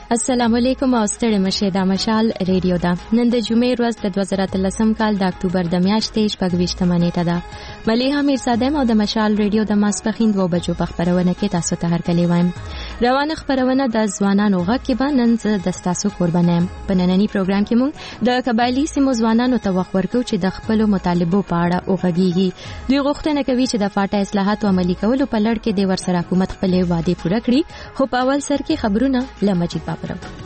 السلام علیکم او ستړي مشه د مشال ریډیو دا نن د جمعې ورځ د 2013 کال د اکتوبر د میاشتې 28 نیټه ده مليحه میرزادم او د مشال ریډیو د ماسپخین 2 بجو په خبرونه کې تاسو ته هرکلی وایم. روانه خبرونه د ځوانانو غږ کې باندې د تاسو قربانم. په نننی پروګرام کې موږ د قبایلی سیمو ځوانانو ته وخت ورکو چې د خپل مطالبو په اړه وغږیږي. دوی غوښتنه کوي چې د فاټا اصلاحات عملي کولو په لړ کې د ورسره حکومت خپل وعده پوره کړي. خو په اول سر کې خبرونه لمجید بابر.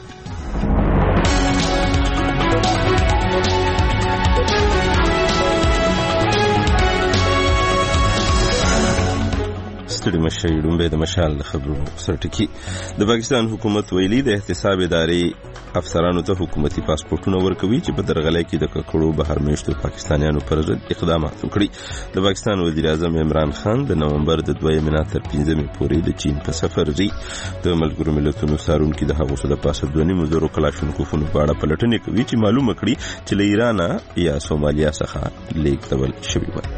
ستړي مشه یې د مشال خبرونو سرټکی. د پاکستان حکومت ویلي د احتساب ادارې افسرانو ته حکومتي پاسپورتونه ورکوي چې په درغلۍ کې د ککړو بهر میشتو پاکستانیانو پر ضد اقدامات وکړي. د پاکستان وزیر اعظم عمران خان د نومبر د 2 تر 15 پورې د چین په سفر دی. د ملګرو ملتونو څارونکي د هغو څخه د پاسه 2.5 کلاشینکوفونو په اړه پلټنې کوي چې معلومه کړي چې له ایران یا سومالیا څخه لیږدول شوي وي.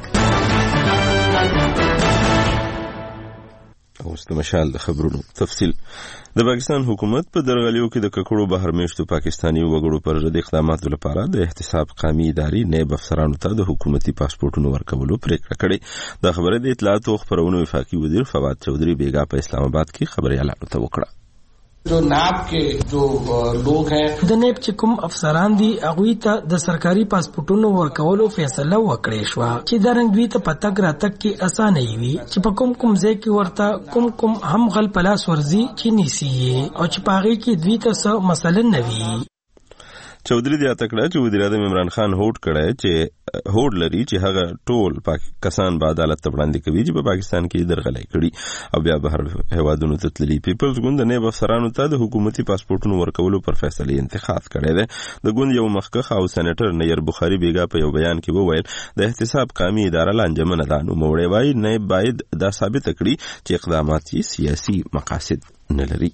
اوس د مشال د خبرونو تفصیل. د پاکستان حکومت په درغلیو کې د ککړو بهر میشتو پاکستاني وګړو پر ضد اقداماتو لپاره د احتساب قومي ادارې نائب افسرانو ته د حکومتي پاسپورتونو ورکولو پریکړه کړې. د خبره د اطلاعات او خبرونو وفاقي وزیر فواد چودھری بیگا په اسلام آباد کې خبريالانو ته وکړه. جو ناب کے جو لوگ ہیں د نیب چې کوم افسران دي هغه ته د سرکاري پاسپورتونو ورکولو فیصله وکړې شو چې د رنګ دوی ته پتک راتک کې اسانه وي چې په کوم ځای کې ورته کوم هم غل پلاس ورزي چې نیسی او چې پاغي کې دوی ته څه مسله نه وي. چودھری دی اتکړه چې وزیر اعظم عمران خان هوډ کړی چې هوډ لري چې هغه ټول کسان به عدالت ته وړاندې کوي چې په پاکستان کې درغلۍ کړي او بیا بهر هوادونو ته تللي. پیپلز ګوند د نائب افسرانو ته د حکومتي پاسپورتونو ورکولو پر فیصله انتخاب کړی دی. د ګوند یو مخکښ او سېنیټر نیر بخاری بیگا په یو بیان کې وویل د احتساب قومي اداره لانجمنه ده. نو موړی وایي نائب باید دا ثابت کړي چې اقدامات یې سیاسي مقاصد نه لري.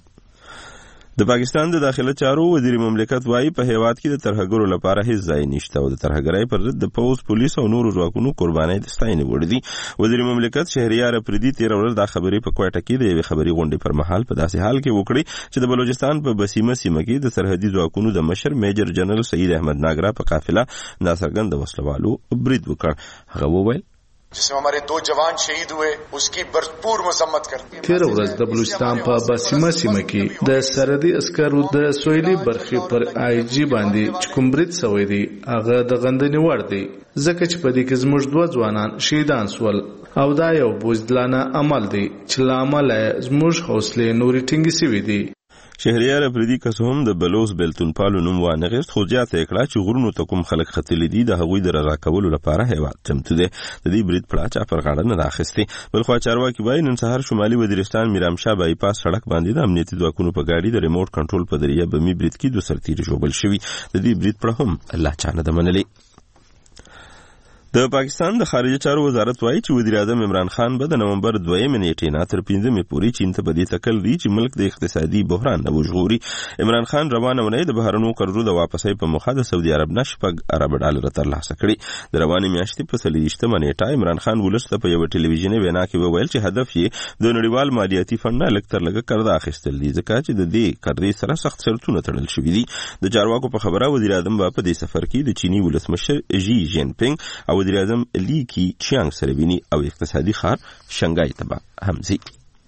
د پاکستان د داخله چارو وزیر مملکت وايي په هیواد کې د ترهګرو لپاره هیڅ ځای نشته او د ترهګرۍ پر ضد د پوز پولیس او نورو ځواکونو قربانۍ د ستاینې وړ دي. وزیر مملکت شهریار افریدي 13 ورځ دا خبرې په کوټه کې د یوې خبري غونډې پر مهال په داسې حال کې وکړي چې د بلوچستان په بسیمه سیمه کې د سرحدي ځواکونو د مشر میجر جنرال سعید احمد ناګرا په قافله ناڅرګند وسلوالو برید وکړ. هغه وویل जिसमें हमारे 2 जवान शहीद हुए उसकी भरपूर मजम्मत करती है. 13 ورځ د بلوچستان په بسیمه سیمه کې د سرحدي عسکرو د سویلي برخې پر آی جی باندې چې کوم برید شوی دی هغه د غندنې وړ دی ځکه چې په دې کې زموږ 2 ځوانان شهیدان شول او دا یو بوزدلانه عمل دی چې لامل زموږ حوصله نوري ټینګې سوي دي. شهریار افریدي کسوم د بلوس بیلتون پالو نوم وانغست خو زیاته کړه چې غرونو ته کوم خلک خطلې دي د هغوی د رضا کولو لپاره هیواد چمتو دي. د دې برید پړه چا پر غاړه نه راخستي. بلخو چارواکي وایي نن سهار شمالي وزیرستان میرامشاه بایپاس سړک باندې د امنیتي ځواکونو په ګاډي د ریموټ کنټرول په ذریعہ بمي برید کې 2 سرتیري ژوبل شوي. د دې برید پړه هم الله چانه د منلې. د پاکستان د خارجه چارو وزارت وایي چې وزیر اعظم عمران خان به د نومبر 2 تر 15 پورې چین ته بدی تکل دی چې ملک د اقتصادي بحران نه وژغوري. عمران خان روانه ونې د بهرنو قرضو د واپسۍ په مخه د سعودي عرب نه $6 ارب ترلاسه کړي. د روانې میاشتې په 30 نیټه عمران خان ولسته په یو ټلویزیوني وینا کې وویل چې هدف یې د نړیوال مالیاتي فند نه لږ تر لږه قرض اخیستل دي ځکه چې د دې قرضې سره سخت شرطونه تړل شوي دي. د چارواکو په خبره وزیر اعظم په دې سفر کې د چینی ولسمشر ژی جین پینګ او وزیر اعظم لی کی چیانگ سره ویني او اقتصادي ښار شنګای ته به هم ځي.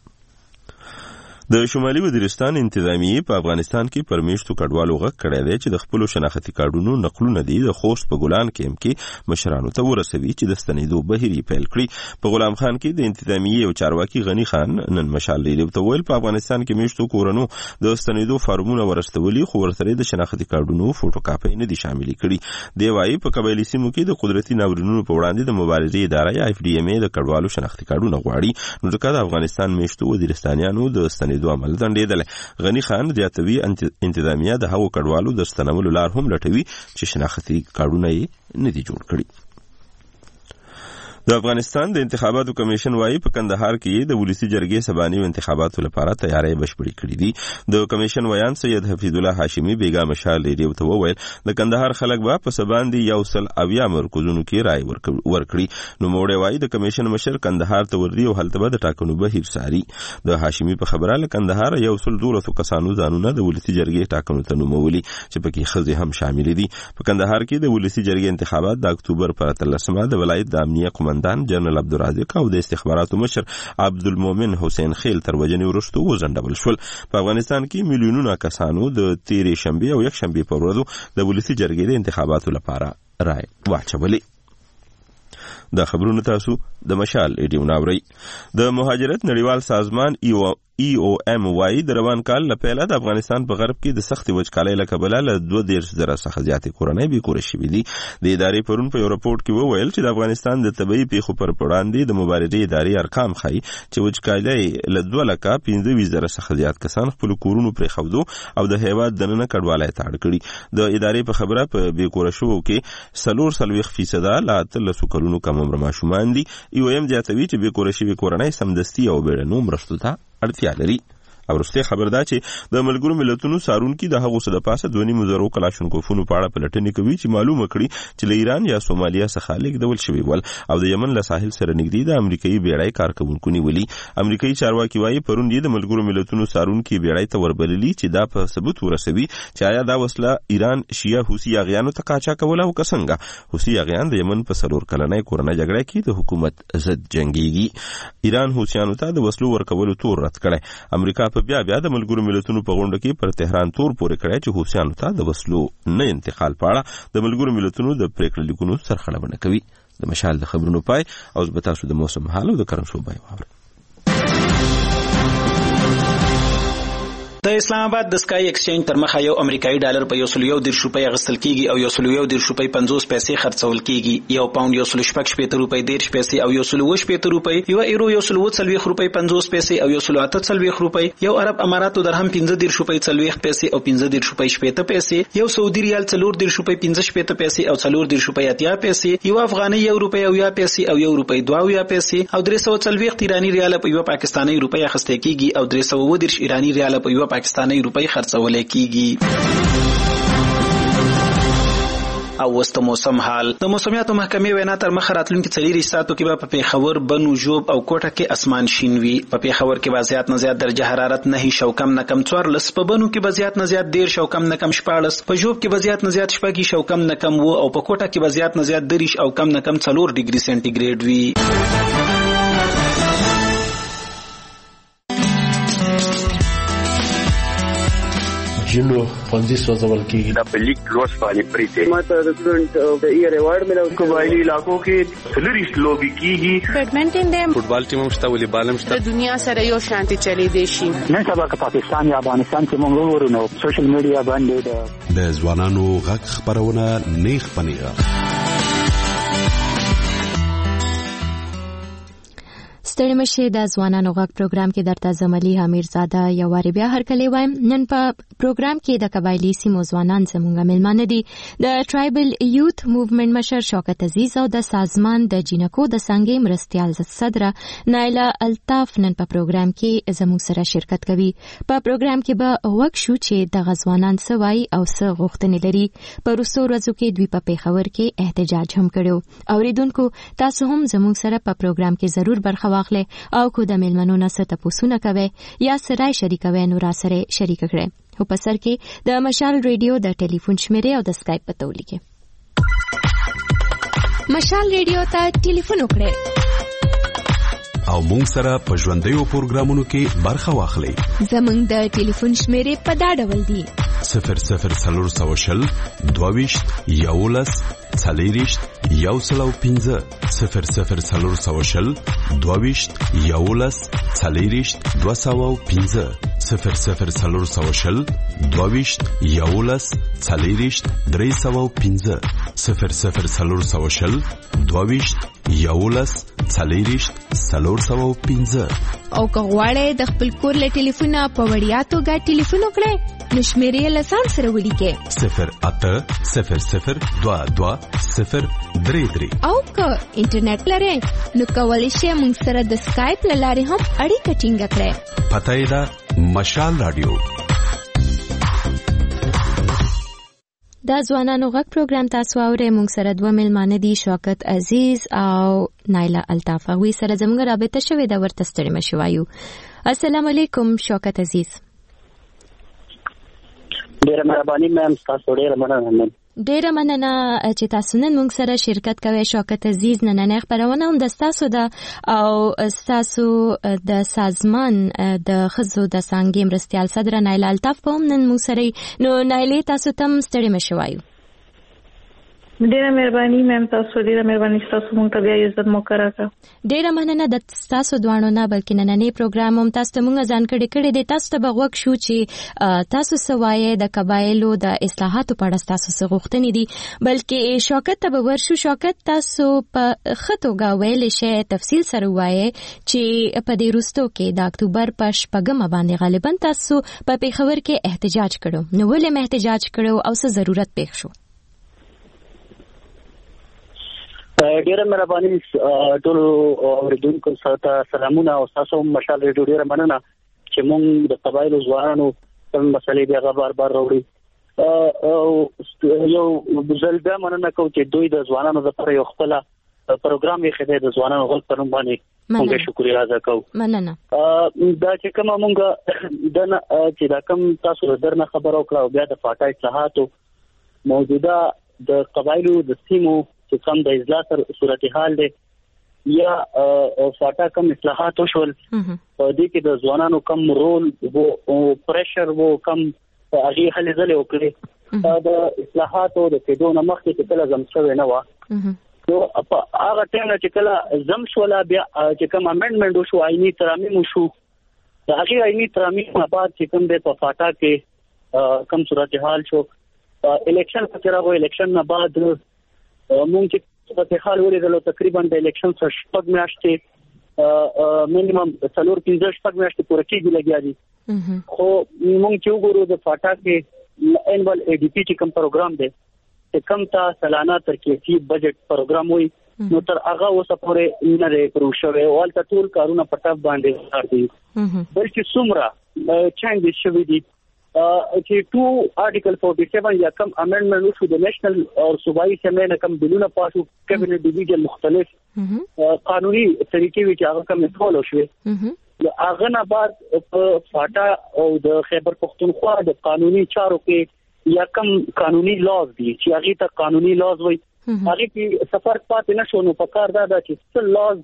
د شمالي وزیرستان انتظامیه په افغانستان کې پرمیشتو کډوالو غږ کړی دی چې د خپل شناختی کارډونو نقلونه دي د خوست په ګلان کېم کې مشرانو ته ورسوي چې د ستنېدو بهیر پیل کړي. په غلام خان کې د انتظامیه او چارواکي غنی خان نن مشال ریډیو ته ویل په افغانستان کې میشتو کورونو د ستنېدو فارمونه ورستولي خو ورسره د شناختی کارډونو فوټوکاپي نه دي شامل کړي. دی وايي په قبایلی سیمو کې د قدرتي ناورینونو په وړاندې د مبارزې اداره یا اف ډي ام ای د کډوالو شناختی کارډونه غواړي. نو ځکه د افغانستان میشتو وزیرستانیانو د ستنېدو عمل ځنډېدل. غنی خان زیاتوي انتظامیه د هغو کډوالو د ستنولو لار هم لټوي چې شناختی کارډونه یې نه دي جوړ کړي. د افغانستان د انتخاباتو کمیشن وايي په کندهار کې د ولسی جرګې سبانیو انتخاباتو لپاره تیاری بشپړې کړې دي. د کمیشن ویان سید حفیظ الله هاشمی بیګا مشال ریډیو ته وویل د کندهار خلک به په سباندي 100 مرکزونو کې رائے ورکړي. نو موړی وايي د کمیشن مشر کندهار ته ورځي او هلته به د ټاکنو بهیر ساري. د هاشمی په خبره له کندهار 112 کسانو ځانونه د ولسی جرګې ټاکنو ته نومولي چې پکې خزي هم شامل دي. په کندهار کې د ولسی جرګې انتخابات د اکتوبر پر 13 د ولایت د امنیه قومندان جنرال عبدالرازق او د استخباراتو مشر عبدالمؤمن حسین خیل تر وجنې وروسته وځنډول شول. په افغانستان کې میلیونونه کسانو د تیرې شنبه او یک شنبه په ورځو د ولسی جرګې د انتخاباتو لپاره رائے واچولې. دا خبرونه تاسو د مشال ریډیو ناوړی. د مهاجرت نړیوال سازمان EOM وايي د روان کال له پیله د افغانستان په غرب کې د سختي وچکالۍ له کبله له 2.0 څخه زیاتې کورنۍ بې کوره شوي دي. د ادارې پرون په یو راپورټ کې وویل چې د افغانستان د طبیعي پیښو پر وړاندې د مبارزې ادارې ارقام ښیي چې وچکالۍ له 2,25,000 څخه زیات کسان خپل کورونو پرېښودو او د هېواد دننه کډوالۍ ته اړ کړي. د ادارې په خبره په بې کوره شوو کې 40% له 13 کلونو کم عمره ماشومان دي. EOM زیاتوي چې بې کوره شوي کورنۍ سمدستي او بیړنیو مرستو ته اړتیا لري. او وروسته خبر ده چې د ملګرو ملتونو سارونکي د هغو څه د پاسه 2.5 کلاشینکوفونو په اړه پلټنې کوي چې معلومه کړي چې له ایران یا سومالیا څخه لیږدول شوي ول او د یمن له ساحل سره نږدې د امریکایي بیړۍ کارکوونکو نیولي. امریکایي چارواکي وايي پرون یې د ملګرو ملتونو سارونکي بیړۍ ته وربللي چې دا په ثبوت ورسوي چې آیا دا وسله ایران شیعه حوثي اغیانو ته قاچا کوله او که څنګه. حوثي اغیان د یمن په 4 کلنۍ کورنۍ جګړه کې د حکومت ضد جنګيږي. ایران حوثیانو ته د وسلو ورکولو تور رد کړي. امریکا په بیا د ملګرو ملتونو په غونډه کې پر تهران تور پورې کړی چې حوثیانو ته د وسلو نه انتقال په اړه د ملګرو ملتونو د پریکړې لیکونو سرخړونه کوي. د مشال د خبرونو پای او زه به تاسو د موسم حال او د کرم شو بای واورم. د اسلام آباد د سکای ایکسچینج تر مخه یو امریکایي ډالر په 110 روپۍ اخیستل کیږي او 110 روپۍ 50 پیسې خرڅول کیږي. یو پاوند 116 روپۍ 10 پیسې او 120 روپۍ، یو ایرو 140 روپۍ 50 پیسې او 148 روپۍ، یو عرب اماراتو درهم 15 روپۍ 40 پیسې او 15 روپۍ 70 پیسې، یو سعودي ریال 14 روپۍ 15 پیسې او 14 روپۍ 80 پیسې، یو افغاني 1 روپۍ او 1 پیسې او 1 روپۍ 2 پیسې او 340 ایرانی ریال په یو پاکستاني روپۍ اخیستل کیږي او 310 ایرانی ریال په یو پاکستاني روپۍ خرڅول کیږي. او وسط موسم حال. د موسمیاتو محکمې وینا تر مخه راتلونکي 4 ساعتو کې به په پیښور، بنو، جوب او کوټه کې اسمان شین وي. په پیښور کې به زیات نه زیات درجه حرارت 9 او کم نه کم 14، په بنو کې به زیات نه زیات 13 او کم نه کم 14، په جوب کې به زیات نه زیات 14 او کم نه کم 2 او په کوټه کې به زیات نه زیات 13 او کم نه کم 4 ډیګري سنټیګریډ وي. جنو فنزي سوزول کیږي دا په لیک لوس باندې پریته ماته د سټوډنټ د ایئر ایوارډ ملو قبایلی علاقو کې سلریس لوبي کیږي. بیډمنټن دی، فوټبال ټیم مشته، والیبال مشته. د دنیا سره یو شانتي چلی دی شي. نن سبا که پاکستان یا افغانستان کې مونږ ورونو سوشل میډیا باندې د ځوانانو غږ خبرونه نیخ پنیغه. ستړي مشه د ځوانانو غږ پروګرام کې درته زملي حمیرزاده یو واری بیا هرکلی وایم. نن په پروګرام کې د قبایلی سیمو ځوانان زموږ مېلمانه دي. د ټرایبل یوت موومېنټ مشر شوکت عزیز او د سازمان د جینکو د څنګه مرستیال صدره نایله الطاف نن په پروګرام کې زموږ سره شرکت کوي. په پروګرام کې به وښو چې د غزوانان سوای او څه غوښتنې لري. په روسو ورځو کې دوی په پیښور کې احتجاج هم کړو. اوریدونکو تاسو هم زموږ سره په پروګرام کې ضرور برخه او کو د مېلمنو نه څه تاسو کوي یا سره شریکوي نو را سره شریک کړئ. او په سر کې د مشال ریډیو د ټلیفون شمیره او د اسکایپ پته ولیکئ. مشال ریډیو ته ټلیفون وکړئ او مونږ سره په ژوندیو پروګرامونو کې برخه واخلئ. زموږ د ټلیفون شمیره په دا ډول دی: 0040 22 11 40 105 0040 22 11 40 205 0040 22 11 40 305 0040 22 11 40 305. او که غواړئ د خپل کور له ټلیفونه په وړیا توګه ټلیفون وکړئ نشمیرې لسان سره ولیکئ 08000220033 او که انټرنیټ لرئ نو کولی شئ موږ سره د سکایپ له لارې هم اړیکه ټینګه کړئ. پته یې ده مشال رادیو. دا ځوانانو غږ پروګرام تاسو اورئ. موږ سره دوه مېلمانه دي، شوکت عزیز او نایله الطاف. هغوی سره زموږ رابطه شوې ده، ورته ستړي مه شئ وایو. السلام علیکم شوکت عزیز. ډیره مهرباني مېم، تاسو ډیره مننه. ډیره مننه چې تاسو نن موږ سره شرکت کوئ. شوکت عزیز، نننۍ خپرونه هم د ستاسو ده او ستاسو د سازمان د ښځو د څانګې مرستیال صدره نایله الطاف په هم نن موږ سره. نو نایلې، تاسو ته هم ستړي مه شئ وایو. ډیره مهرباني مېم، تاسو ډیره مهرباني، تاسو مونږ ته بیا عزت موقع راکړه. ډیره مننه د تاسو دوانو نه، بلکې نننۍ پروګرام هم تاسو ته مونږ ځانګړی کړی دی. تاسو ته به غوږ شو چې تاسو څه وایئ د قبایلو د اصلاحاتو په اړه ستاسو څه غوښتنې دي. بلکې شوکت ته به ورشو. شوکت، تاسو په ښه توګه ویلی شئ، تفصیل سره ووایئ چې په دې وروستو کې د اکتوبر په 6 باندې غالبا تاسو په پېښور کې احتجاج کړو. نو ولې مو احتجاج کړو او څه ضرورت پېښ شو؟ ډیره مهرباني ټول اوریدونکو ته سلامونه او تاسو مشال ریډیو ډیره مننه چې موږ د قبایلو ځوانانو په مسلې بیا بار راوړي. یو بزرګه مننه کوم چې دوی د ځوانانو لپاره یو خپل پروګرام یې خدای د ځوانانو غل پرم باندې موږ شکریا ادا کوو. مننه. دا چې کوم موږ چې دا کوم تاسو درنه خبرو کړو بیا د فاټا اصلاحاتو موجوده د قبایلو د سیمو چې کوم د اصلاح صورتحال دی یا فاټا کوم اصلاحات وشول په دې کې د ځوانانو کم رول او پریشر وو کم هغه هلې ځلې وکړي د اصلاحاتو د کېدو نه مخکې چې کله زم شوی نه و. نو په هغه ټیم چې کله زم شولا بیا چې کوم امندمنت وشو، آئینی ترامیم وشو، د هغه آئینی ترامیم نه بعد چې کوم د فاټا کې کم صورتحال شو، الیکشن کې راغو. الیکشن نه بعد مونږ چې په حال ولرلو تقریبا د الیکشن څخه 6 میاشتې مینیمم 4-5 میاشتې پوره کېږي لګیا دي. خو مونږ چې وګورو د فاټا کې انوال ای ډی پی چې کوم پروګرام دی چې کوم تا سالانه ترکیبي بجټ پروګرام وي، نو تر هغه اوسه پورې نه لري پروشوي او ولته ټول کارونه پټاپ باندې کار دي. بلکې څومره چینج شوی دي چې 2 آرټیکل 47 یا کم امندمنت وشو د نېشنل او صوبایي سیمې کم بلونه پاسو کابینټ ډیویژن مختلف قانوني طریقې وی چې هغه کم انټرول شوې. هغه نه بعد فاټا او د خیبر پختونخوا د قانوني چارو کې یا کم قانوني لاز دي چې هغه ته قانوني لاز وایي، هغه کې سفر پاتې نشو. نو په کار دا چې څه لاز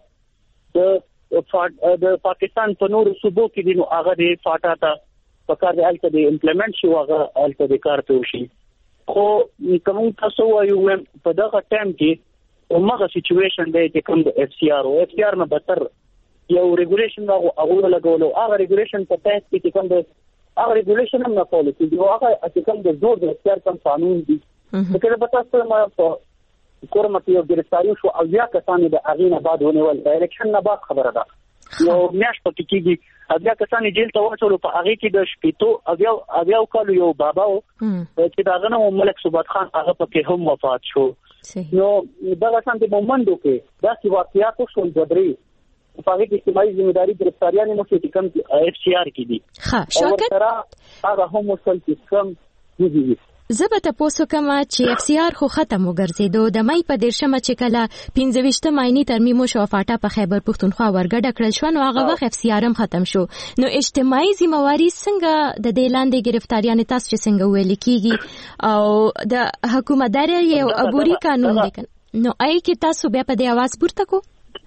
د پاکستان په نورو صوبو کې دي، نو هغه د فاټا ته پکار دی الته د امپلیمنٹ شو، هغه الته د کار ته وشي. خو کوم تاسو وایو په دغه ټایم کې همغه سچويشن دی چې کوم د اف سی آر او اف سی آر نه بدتر یو ریګولیشن هغه لګولو. هغه ریګولیشن په تاسو کې کوم د هغه ریګولیشن هم نه پالیسی دی، هغه چې کوم د زور د اف سی آر کوم قانون دی. کله به تاسو ما کورمه یو ګرفتاری شو او بیا کسانې د اغینه بعد ونیول د الیکشن نه بعد خبره ده. یو میاش پکې کېږي بیا کسانې جیل ته ورسول په هغه کې د شپېتو اویا کالو یو بابا چې دا غنه ملک صوبات خان هغه پکې هم وفات شو. نو دا څنګه د مومندو کې دا چې واقعیات شول جبري په هغه کې اجتماعي ځمېداري ګرفتاریان نو چې کوم اف سی آر کې دي. ها شوکت هغه هم وصل چې کوم دي. زه به تاسو کوم چې اف سی آر خو ختم وګرځیدو د مې په 13 چې کله 15 ماینی ترمیم شو فاټا په خیبر پختونخوا ورګډ کړل شو، نو هغه وخت اف سی آر هم ختم شو. نو اجتماعي ذمہواری څنګه د دې لاندې گرفتاریان تاسو چې څنګه ویل کیږي او د حکومتداري یو عبوري قانون دی، نو آی کی تاسو بیا په دې आवाज پورته کو؟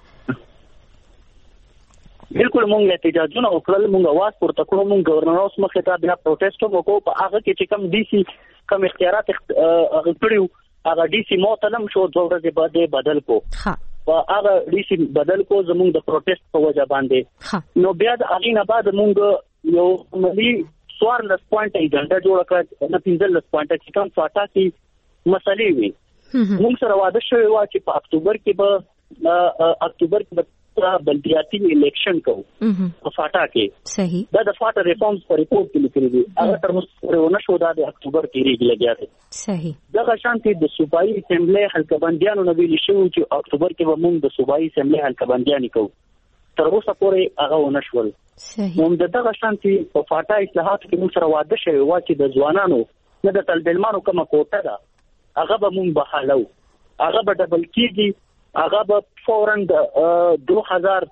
بالکل مونږ احتجاجونه وکړل، مونږ आवाज پورته کړو، مونږ گورنر اوس مخه ته بیا پروټیسټ وکړو. په هغه کې چې کم ډي سي کم اختیارات کړیو هغه ډي سي معطلم شو، 2 ورځې بعد بدل کو. هغه ډي سي بدل کو زمونږ د پروټیسټ په وجه باندې. نو بیا د هغه نه بعد مونږ یو ملي 14 پوینټ ایجنډا جوړ کړ، نه 15 پوینټ چې کوم فاټا کې مسلې وي. مونږ سره واده شوی و چې په اکتوبر کې بلدیاتي الیکشن کوو په فاټا کې صحیح دا د فاټا ریفارمز په ریپورت کې لیکلي دي هغه تر اوسه نشو دا د اکتوبر کې ریګ لګیا دی صحیح دغه شانتي د صوبایي اسمبلی حلقبندیانو نو ویل شو چې اکتوبر کې به موږ د صوبایي اسمبلی حلقبندیان کوو تر اوسه پورې هغه ونشول صحیح موږ دغه شانتي په فاټا اصلاحات کې موږ سره واده شوی و چې د ځوانانو نه د طالبانو کومه کوټه ده هغه به موږ بحالو هغه به ډبل کیږي هغه به فورن د 2018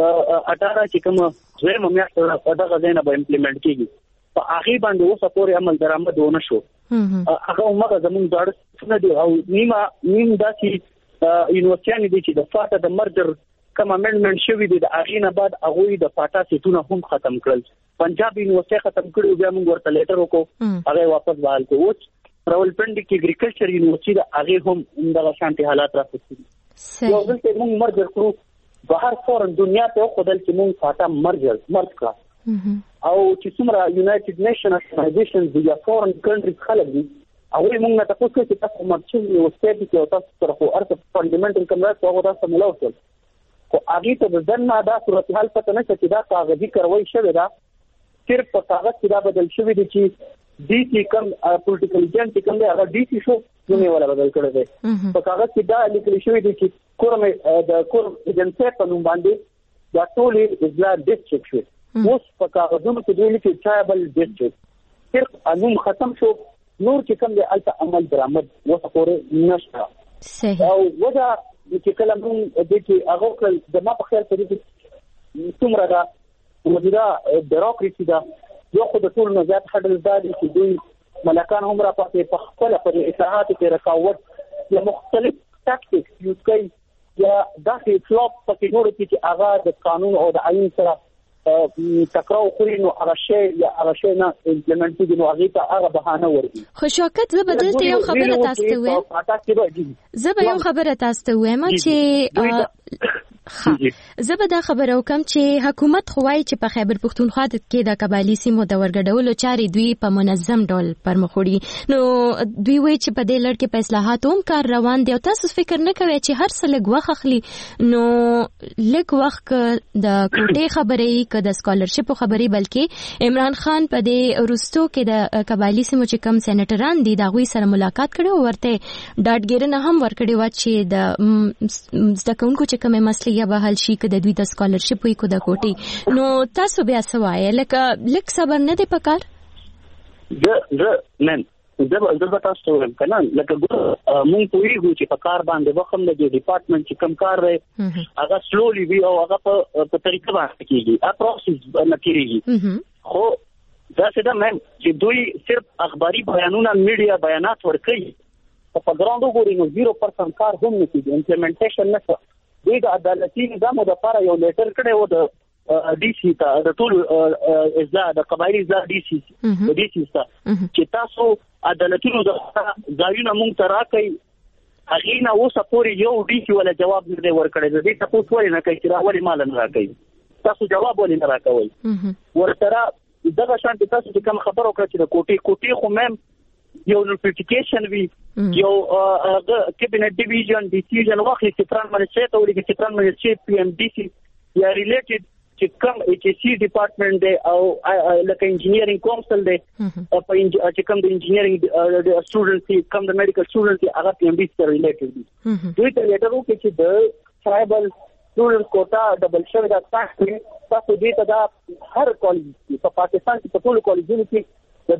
چې کوم زموږ میاشت دغه ځای نه به امپلیمنٹ کیږي په هغه باندې اوسه پورې عمل درآمد ونه شو هغه موږ زموږ ځاړ نه دی او نیم داسي یونیورسيټي دي چې د فاټا د مرجر کوم امندمنت شوی دی د هغه نه بعد هغه د فاټا سیټونه هم ختم کړل پنجاب یونیورسيټي ختم کړو بیا موږ ورته لیټر وکړو هغه واپس بحال کړو راولپنډي کې اګریکلچر یونیورسيټي د هغه هم دغه شانتي حالات راځي یو ځل چې موږ مرجر کړو بهر فورن دنیا ته خدل چې موږ فاټا مرج کړ او چې څومره یونایټډ نیشن ارګنایزیشن د فورن کنټریز خلک دي او موږ ته تاسو کې تاسو مرچ یو سټیټ کې تاسو سره خو ارته فندامنټل کمرات هغه تاسو ملوثل خو هغه ته د ځنه دا صورتحال پته نشته چې دا کاغذي کاروایی شوی دا صرف په کاغذ کې دا بدل شوی دی چې D C cum پولیټیکل ایجنټ کوم دی هغه D C شو نو ولا بدل کړی دی په کاغذ کې دا لیکل شوی دی چې کورم د کورم ایجنټ په نوم باندې دا ټول اضلاع ډیسټریکټ شو اوس په کاغذونو کې دوی لیکي ټرایبل ډیسټریکټ صرف انوم ختم شو نور چې کوم دی الته عمل درآمد وسه پورې نشته صحیح او وجه چې کله موږ د کې هغه کل د ما په خیال کې څومره دا موجوده بیروکراسي دا یو خو د ټول نه زیات خډل دادي چې دوی ملکان هم را پاتې په خپل پر اصلاحات کې رکاوټ یا مختلف ټاکټیکس یوز کوي یا داسې فلوپ پکې جوړ کړي چې هغه د قانون او د آئین سره تکراو خوري نو هغه شی یا هغه شی نه امپلیمنټ کیږي نو هغه ته هغه بهانه ورګي خو شوکت زه بدلته یو خبره تاسو ته وایم زه به یو خبره تاسو ته وایم چې زه به دا خبره وکم چې حکومت خوای چې په خیبر پختونخوا کې د قبایلی سیمو د ورګډولو چارې دوی په منظم ډول پرمخ وړي نو دوی وایي چې په دې لړ کې په اصلاحاتو هم کار روان دی او تاسو فکر نه کوئ چې هر څه لږ وخت اخلي نو لږ وخت د کوټې خبرې که د سکالرشپ خبرې بلکې عمران خان په دې روستو کې د قبایلی سیمو چې کم سېنیټران دي دا غوي سره ملاقات کړي او ورته ډاډګیرنه هم ورکړي و چې د زده کوونکو چې کومه مسلې یا به حل شي که د دوی د سکالرشپ وي کو د کوټې نو تاسو بیا سوای لکه لک صبر نه دی پکار زه نن زه تاسو وایم کنه لکه مونږ پوهیږو چې په کار باندې وخم د ډپارټمنټ چې کم کار دی هغه سلولي وی او هغه په طریقه باندې کیږي ا پروسس نه کیږي خو دا څه ده مې چې دوی صرف اخباري بیانونه میډیا بیانات ورکړي په ګراوند وګورئ نو 0% کار هم نه کیږي امپلیمنټیشن نه دوی د عدالتي نظام د لپاره یو لیټر کړی و د ډي سي ته د ټول اضلاع د قبایلی اضلاع ډي سي ته چې تاسو عدالتونو د ځایونه مونږ ته راکړئ هغه نه اوسه پورې یو ډي سي ولا جواب نه دی ورکړی د دې تاسو ولې نه کوي چې راولي مال نه راکړي تاسو جواب ولې نه راکوي ورته دغه شان تاسو چې کوم خبر وکړه چې د کوټي خو مم یو نوټیفیکیشن وی یو کابینټ ډیویژن ډیسیژن واخلي چې پران منسټریټ او لګي چې پران منسټریټ پی ام ډي سي یا ریلیټډ چې کوم ایچ سی ډپارټمنټ دی او لکه انجینیرینګ کونسل دی په چې کوم د انجینیرینګ سټوډنټس کوم د میډیکل سټوډنټس هغه پی ام ډي سره ریلیټډ دي دوی ته لیټر وکړي چې د ټرایبل سټوډنټ کوټا ډبل شوی دا تاسو دې ته دا هر کالج په پاکستان کې په ټول کالجونو کې د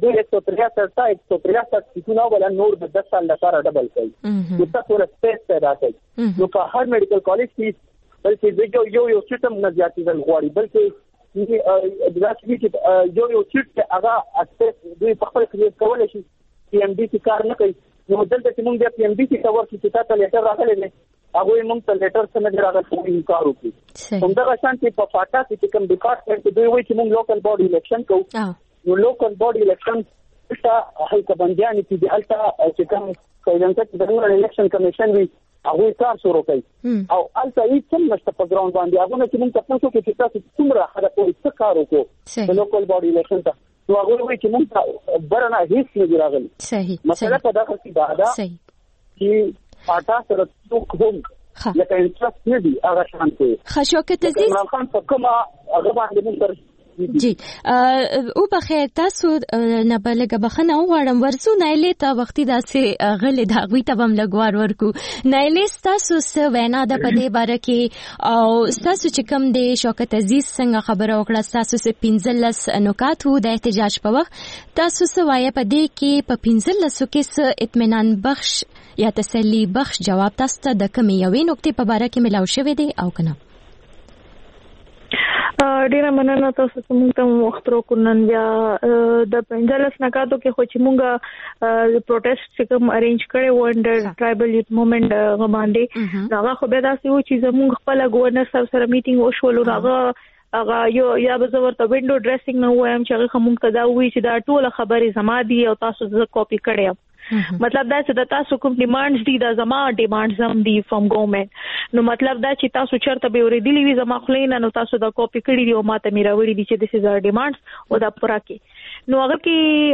163 سیټونه ولا نور د 10 سال لپاره ډبل کوي د تاسو سپیس پیدا کوي نو په هر میډیکل کالج کې بلکې یو سیستم نه زیاتې غواړي بلکې د داسې چې یو سیټ هغه اساس دوی په خپل کلیک کولای شي پی ام ډي سي کار نه کوي نو دلته چې موږ د پی ام ډي سي کور کې تاسو لیټر راغلی دی هغه موږ ته لیټر څنګه راغلی کار وکړي همدغه شان چې په فاټا کې کوم ډپارټمنټ دوی وایي چې موږ لوکل باډي الیکشن کوو نو لوکل باډي الیکشن څه هیڅ باندې چې د الټا چې کوم کایدانته د نور الیکشن کمیشن وی هغه کار شروع کوي او الټا هیڅ څه نشته په ګراوند باندې هغه چې موږ تاسو کې چې تاسو څومره هغه کوئی څه کار وکړو د لوکل باډي الیکشن ته نو هغه وایي چې موږ برنه هیڅ نه راغلی صحیح مسله په دغه کې دا ده چې پاټا سره څوک هم لکه انټرست نه دی هغه شانته خشوکت عزیز عمران خان په کومه هغه باندې موږ جی او بخیر تاسو نه بلګه بخنه وغواړم ورسو نایلې ته وختي داسې غلې دا غوي ته هم لګوار ورکو نایلې تاسو څه وینا ده په دې باره کې او تاسو چې کوم دی شوکت عزیز څنګه خبره وکړه تاسو څه 15 نکات وو د احتجاج په وخت تاسو څه وایي په دې کې په 15 کې څه اطمینان بخش یا تسلی بخش جواب تاسو ته د کومې یوې نکتې په باره کې ملاو شوی دی او کنه ډیره مننه تاسو ته موږ ته وخت راکونن بیا د 15 نکاتو کې خو چې موږ پروټیسټ چې کوم ارینج کړي و انډر ټرایبل یوت موومېنټ غوښاندې هغه خو به داسې و چې زموږ خپل گورنر صاحب سره میټینګ وشول هغه یو یا به ورته وینډو ډریسینګ نه وایم چې هغه موږ ته دا وی چې دا ټول خبرې زما دي او تاسو زه کاپی کړم مطلب دا چې د تاسو کوم ډیمانډز دي دا زما ډیمانډز هم دي فرام ګورنمنت نو مطلب دا چې تاسو چرته به ورېدلی وي زما خلینا نو تاسو دا کاپی کړی دی او ماته میرا وړي دي چې د سې ډیمانډز او دا پورا کې نو هغه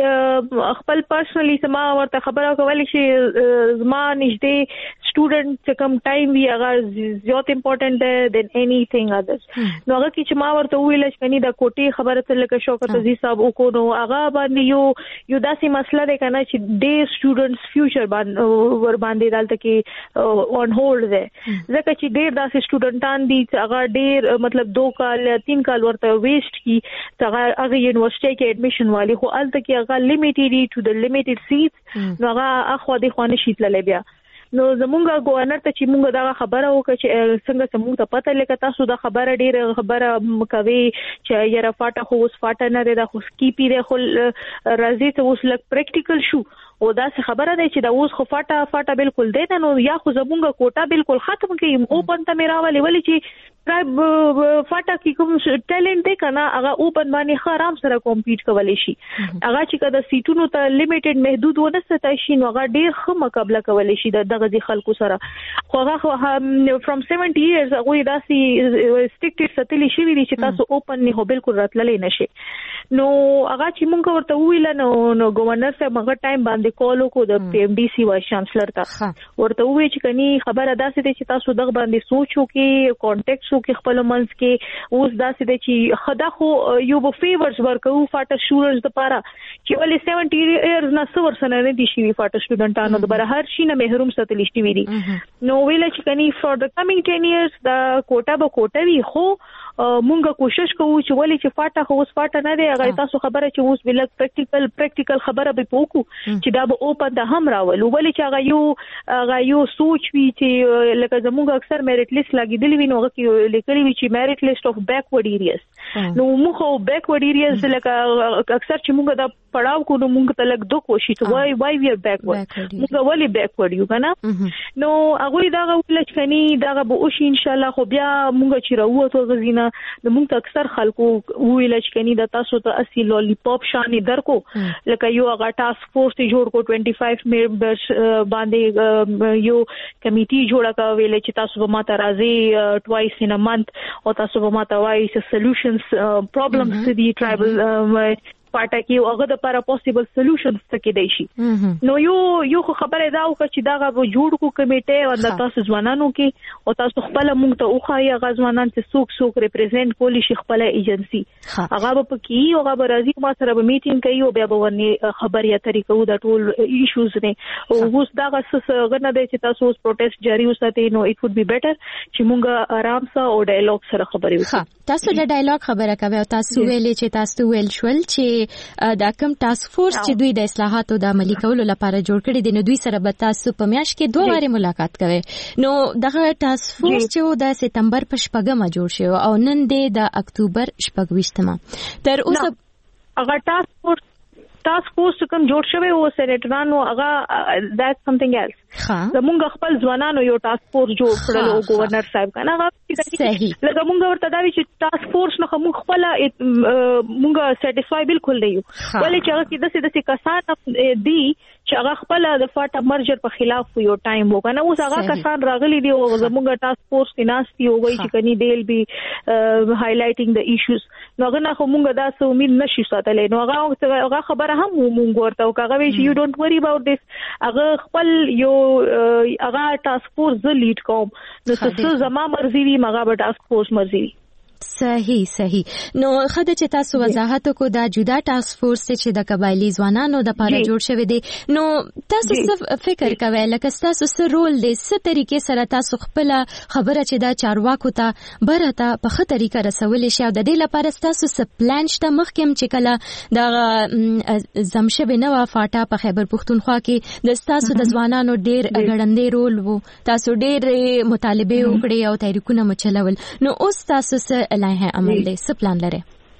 کې خپل پرسنلی سما ورته خبره کولای شي زما نږدې سټوډنټ چې کوم ټایم وی هغه زیات امپورټنت دی دین انیثینګ ادرس نو هغه کې چې ما ورته ویل چې کني دا کوټي خبره تل لکه شوکت عزیز صاحب وکړو نو هغه باندې یو داسې مسله ده کنه چې ډیر students future ور باندې دالته کې on hold ده ځکه چې ډېر داسې سټوډنټان دي چې هغه ډېر مطلب 2 کال 3 کال ورته ویسټ کی هغه یونیورسيټي کې اډمیشن والی خو الته کې هغه لیمیټډ ټو د لیمیټډ سیټس نو هغه اخو د خوانه شیت للی بیا نو زمونږ گورنر ته چې مونږ دا خبره وکړه چې څنګه زمونږ ته پته لکه تاسو دا خبره ډیره خبره کوي چې یاره فاټه خو اوس فاټه نه ده خو سکیپی ده خو راځي ته اوس لک پریکټیکل شو او دا څه خبره ده چې دا اوس خو فاټه بالکل دی نو یا خو زمونږ کوټه بالکل ختم کړي اوپن ته میراولي ولی چې ټرایب فاټه کې کوم ټیلنټ دی کنه هغه اوپن باندې خرام سره کمپیټ کولای شي هغه چې کده سیټونو ته لیمیټډ محدود ونه ستای شي نو هغه ډیر ښه مقابله کولای شي دغه ځي خلکو سره خو هغه فرام 70 ایرز هغه داسې سټیکټ ستلی شي وی چې تاسو اوپن نه هو بالکل راتللې نشي نو هغه چې مونږ ورته ویل نو گورنر صاحب هغه ټایم باندې کال وکړو د پی ام ډي سی وایس چانسلر ته ورته وی چې کني خبره داسې ده چې تاسو دغه باندې سوچو کې کانټیکټ کې خپل منځ کې اوس داسې ده چې خدا خو یو به فیورز ورکو فاټر شورز لپاره چې ولې 70 ایرز نه څور سره نه دي شي فاټر سټوډنټانو د بره هر شي نه محروم ستل شي وي نو ویل چې کني فور د کمینګ 10 ایرز دا کوټه وی خو مونږه کوشش کوو چې ولې چې فاټه خو اوس فاټه نه دی هغه تاسو خبره چې اوس بلک پریکټیکل خبره به پوکو چې دا به اوپن د هم راول ولې چې هغه یو سوچ وی چې لکه زموږ اکثر میریټ لیست لګیدلی وي نو هغه کې لیکلي وي چې میریټ لیست اف بیکورډ ایریاز نو موږ بیکورډ ایریاز لکه اکثر چې موږ دا پړاو کو نو موږ ته لګ دوه کوشي ته وای وی ار بیکورډ موږ ولې بیکورډ یو کنه نو هغه دا ویل چې کني دا به او شي ان شاء الله خو بیا موږ چې راوته غزینه نو موږ ته اکثر خلکو ویل چې کني د تاسو ته اصلي لولیپاپ شانې درکو لکه یو هغه ټاسک فورس جوړ کو 25 ممبرز باندې یو کمیټي جوړه کا ویل چې تاسو به ماته راځي twice in a month او تاسو به ماته وایي solutions problems دي tribal پاټه کې هغه د لپاره پوسیبل سولوشنز څه کې دی شي نو یو خبره دا وکړه چې دا غو جوړ کو کمیټه او د تاسو ځوانانو کې او تاسو خپل مونږ ته اوخایي غزوانان چې څوک ریپرزینټ کولی شي خپل ایجنسی هغه به پکې هغه به راځي ما سره به میټینګ کوي او بیا به ونی خبري طریقو د ټول ایشوز نه او اوس دا څه غنه دی چې تاسو اوس پروټیسټ جاری وساتئ نو اټ وډ بی بیټر چې مونږ آرام سره او ډایلاګ سره خبرې وکړو تاسو د ډایلاګ خبره کوي او تاسو ویلې چې تاسو ویل شول چې دا کوم ټاسک فورس چې دوی د اصلاحاتو د عملي کولو لپاره جوړ کړي دي نو دوی سره به تاسو په میاشت کې 2 واره ملاقات کوي نو دغه ټاسک فورس چې د سپتمبر په 8مه جوړ شو او نن د اکتوبر 28مه تر اوسه هغه ټاسک فورس کوم جوړ شوی او سېنیټرانو هغه that's something else زمونږ خپل ځوانانو یو ټاسک فورس جوړ کړل او گورنر صاحب کنه هغه صحیح لکه مونږ ورته دا وی چې ټاسک فورس نه موږ خپل مونږ سټیسفای بالکل دی ولې چې هغه کې د کسان دی چې هغه خپل د فاټا مرجر په خلاف یو ټایم وکنه اوس هغه کسان راغلي دی او زمونږ ټاسک فورس فینانس دی او وایي چې کني دیل بي هایلایټینګ د ایشوز نو هغه نه مونږ دا څه امید نشي ساتلې نو هغه خبره هم مونږ ورته او هغه وی چې یو ډونټ وری اباوت دیس هغه خپل وي هغه ټاسک فورس ز لیډ کوم نو څه زما مرزي وي مغه به ټاسک فورس مرزي وي. صحیح نو خدای چې تاسو وضاحت کو دا جدا ټاسک فورس چې د قبایلی ځوانانو د لپاره جوړ شوی دی نو تاسو څه فکر کوئ لکه تاسو څه رول دی څه طریقې سره تاسو خپل خبره چې دا چارواکو ته برته په ښه طریقه رسول شي او د دې لپاره تاسو څه پلان شته مخکې چې کله دا زمشبه نو فاټا په خیبر پختونخوا کې د تاسو د ځوانانو ډیر غړندې رول وو تاسو ډیر مطالبه وکړي او تحریکونه مچلول نو اوس تاسو څه لایحه عمل دی څه پلان لري؟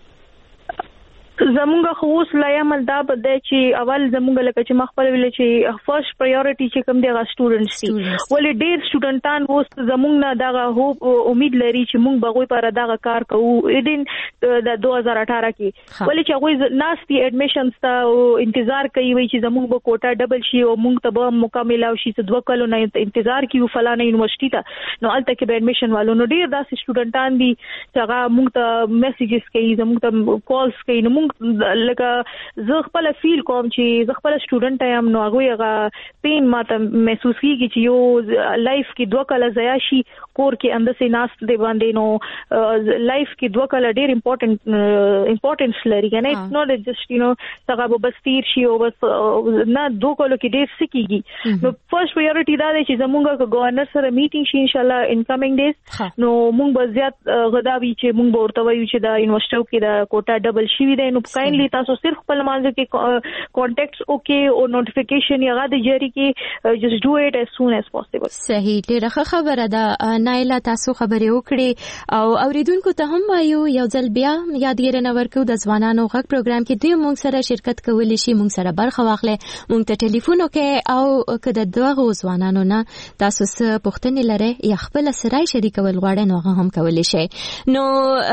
زمونږ خو اوس لایحه عمل دا بده چې اول زمونږ لکه چې مخبل ویل چې فرست پرایورټي چې کوم دی غسټوډنټس دي ولې ډیر سټوډنټان اوس زمونږ نه دا هوپ امید لري چې مونږ بغوي پر دا کار کوو اډین د 2018 کې ولې چې هغه ناستي اډمیشنز ته انتظار کوي وي چې زمونږ به کوټا ډبل شي او مونږ ته به مکمل او شي 2 کلو نه انتظار کیو فلانه یونیورسيټي ته نو الته کې به اډمیشن والو نو ډیر داسې سټوډنټان دي چې هغه مونږ ته میسیجز کوي زمونږ ته کالز کوي نو لکه زه خپل فیل کوم چې زه خپل سټوډنټ یم نو هغه پین ماته محسوس کیږي چې یو لایف کې 2 کاله ضایع شي کور کې اندسې ناست دی باندې نو لایف کې 2 کاله ډیر امپورټنس لري کنه اټس نوٹ جست څنګه به بس تیر شي او بس نه 2 کالو کې ډیر سکیږي نو فرست پرایورټي دا دی چې زمونږ گورنر سره میټینګ شي ان شاء الله ان کمینګ ډیز نو مونږ به زیات غداوی چې مونږ به ورته وایو چې د یونیورسيټو کې د کوټا ډبل شي وي نو کاینلی تاسو صرف خپل مانځ کې کانټیکټس اوکے او نوټیفیکیشن یې غاډه جاری کې جست ډو اټ as soon as possible. صحیح ډیره خبره ده نایله تاسو خبرې وکړي او اوریدونکو ته هم وایو یو ځل بیا یادګیرنه ورکو د ځوانانو غږ پروګرام کې دوی موږ سره شرکت کولی شي موږ سره برخه واخلي موږ ته ټلیفون وکړي او کله دغه ځوانانو نه تاسو څه پوښتنې لرئ یا خپل سره شریکول غواړئ نو هغه هم کولی شي. نو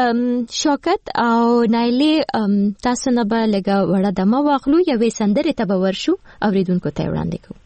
شوکت او نایله تاسو نه به لګا وړه دمه واخلو یا وې سندرې ته به ورشو اوریدونکو ته وړاندې کوو.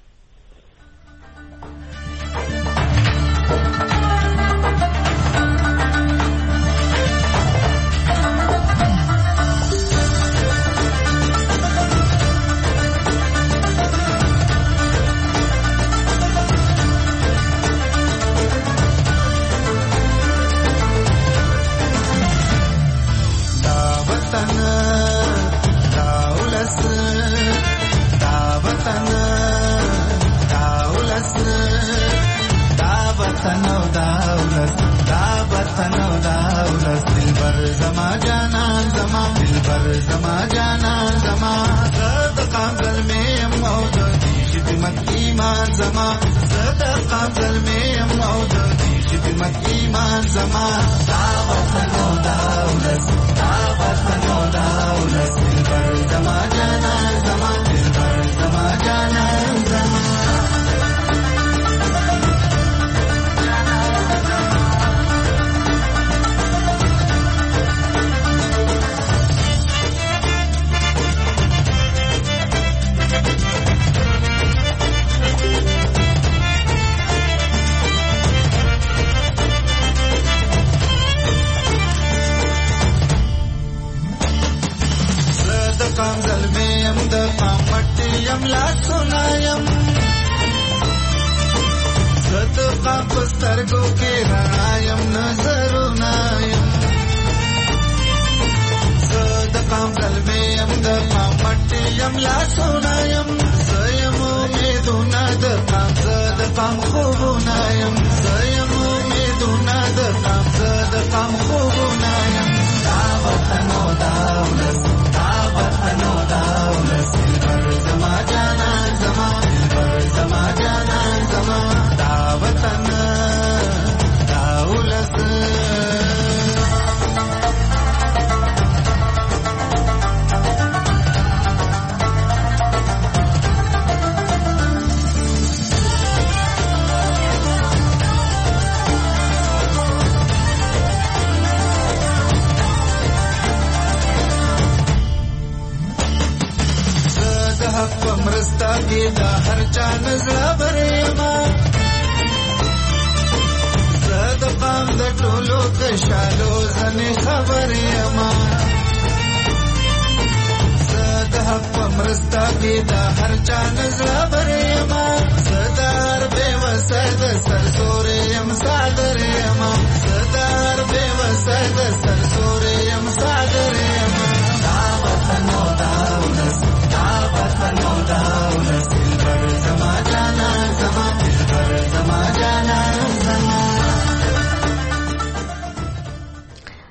مرستا کې دا هر چا نظر برېما صدر بے وس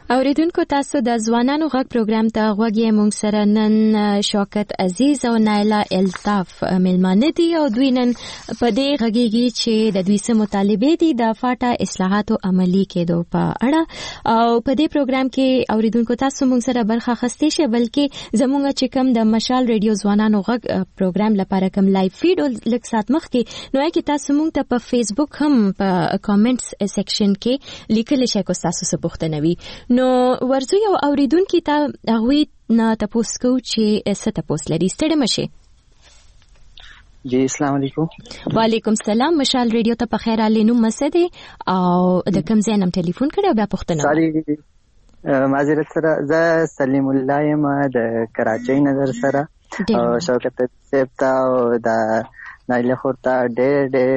اوریدونکو تاسو د ځوانانو غږ پروګرام ته غوږی مونږ سره نن شوکت عزیز او نایلا الطاف ملمانه دي او دوی نن په دې غږیږي چې د دوی سم مطالبه دي د فاټا اصلاحاتو عملی کېدو په اړه او په دې پروګرام کې اوریدونکو تاسو مونږ سره برخه اخیستئ شئ بلکې زموږ چې کوم د مشال ریډیو ځوانانو غږ پروګرام لپاره کوم لایو فیډ لک سات مخ کې نو کې تاسو مونږ ته په فیسبوک هم په کامنټس سیکشن کې لیکل شئ کو تاسو څه پوښتنه وي نو ورزو یو اوریدونکو ته هغه نه تاسو کو چې څه تاسو لري ستړي مشه جی السلام علیکم وعلیکم السلام مشال ریډیو ته په خیر علي نو مسده او د کوم ځای نم ټلیفون کړو بیا پوښتنه معذرت سره زه سلیم الله یم د کراچۍ نظر سره او شوکت سپتا او د نایله خورتا ډېر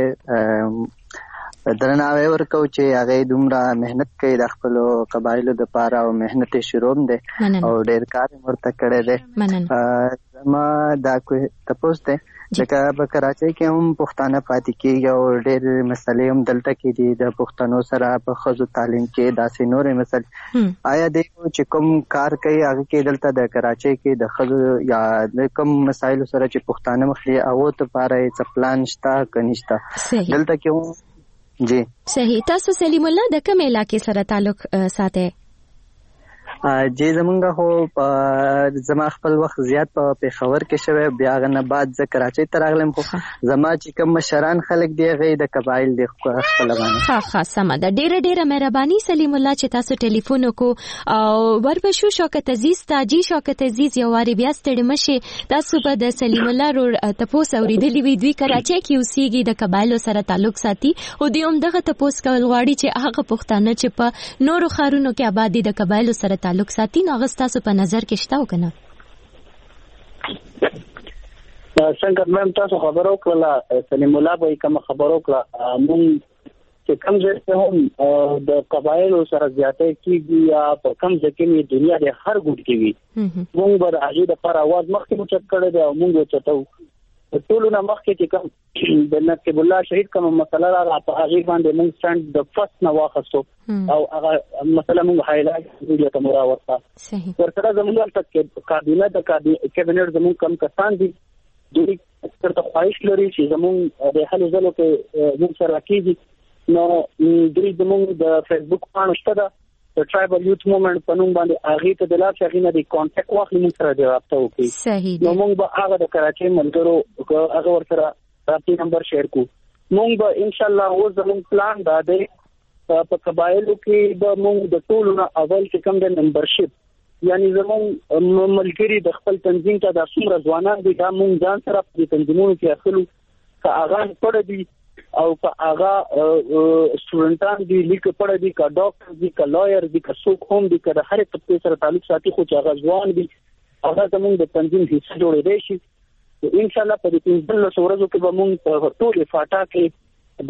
درناوی ورکو چې هغه دومره مهنت کوي د خپل قبایلو د پاره او مهنت شروع ده او ډېر کار مرته کړی دی ما دا کوی تاسو ته لکه په کراچۍ کې هم پښتانه پاتې کېږي او ډېر مسلې هم دلته کې دي د پښتنو سره په ښځو تعلیم کې داسې نورې مسلې آیا د چې کوم کار کوي هغه کې دلته د کراچۍ کې د ښځو یا د کوم مسایلو سره چې پښتانه مخ لري هغه ته لپاره څه پلان شته که نشته دلته کې جی صحیح تاسو سلیم الله د کوم علاقې سره تعلق ساتئ جی زمونږه هو زما خپل وخت زیات په پیښور کې شوه بیا غنه بعد ز کراچۍ ته راغلم خو زما چې کوم مشران خلک دی غي د قبایل د خپل باندې ها سم ده ډیره مهرباني سلیم الله چې تاسو ټلیفون وکړو او ورپښو شوکت عزیز تاجی شوکت عزیز یو واری بیا ستړي مشه تاسو په د سلیم الله رو تاسو اوریدلی وی دوی کراچۍ کې اوسېږي د قبایلو سره تعلق ساتي او دوی هم دغه تاسو کول غواړي چې هغه پښتانه چې په نورو خارونو کې آبادی د قبایلو سره تعلق ساتي نو هغه تاسو په نظر کې شته وکنه څنګه مې تاسو خبرو کړل سلیم الله به کوم خبرو کړل مونږ چې کوم ځای هم د قبایلو سره زیاتې کیږي یا په کوم ځای کې دنیا د هر ګوټ کې وي مونږ به هغه د پر आवाज مخکې مچ کړی دی او مونږ چتو ټولو نه مخکې چې کوم د نقیب الله شهید کوم مسله را په هغه باندې مونږ څنګه د فست نه واخستو او هغه مسله مونږ هایلایټ ویډیو ته مورا ورته ورته زموږ تک کابینه د کابینټ زموږ کم کسان دي دوی ستاسو خواهش لري چې زموږ د حل زلو کې مونږ سره کېږي نو دوی زموږ د فیسبوک باندې شته د ټرایبل یوث موومېنټ په نوم باندې هغه ته د لا شغینه د کانټیکټ واخلي موږ سره د رابطه وکړي صحیح نو موږ به هغه د کراچۍ ملګرو هغه ورسره رابطه نمبر شیر کو موږ به ان شاء الله و زموږ پلان دا دی په قبایلو کې به موږ د ټولو نه اول چې کوم د ممبرشپ یعنی زموږ ملګری د خپل تنظیم ته د څومره ځوانان دي دا موږ ځان سره په تنظیمونو کې اخلو که هغه پړ دي او که هغه سټوډنټان دي لیک پړ دي که ډاکټر دي که لایر دي که څوک هم دي که د هر طبقه سره تعلق ساتي خو چې هغه ځوان دي هغه زموږ د تنظیم حصہ جوړېدای شي ان شاء الله په دې 15 ورځو کې به موږ په ټول فاټا کې د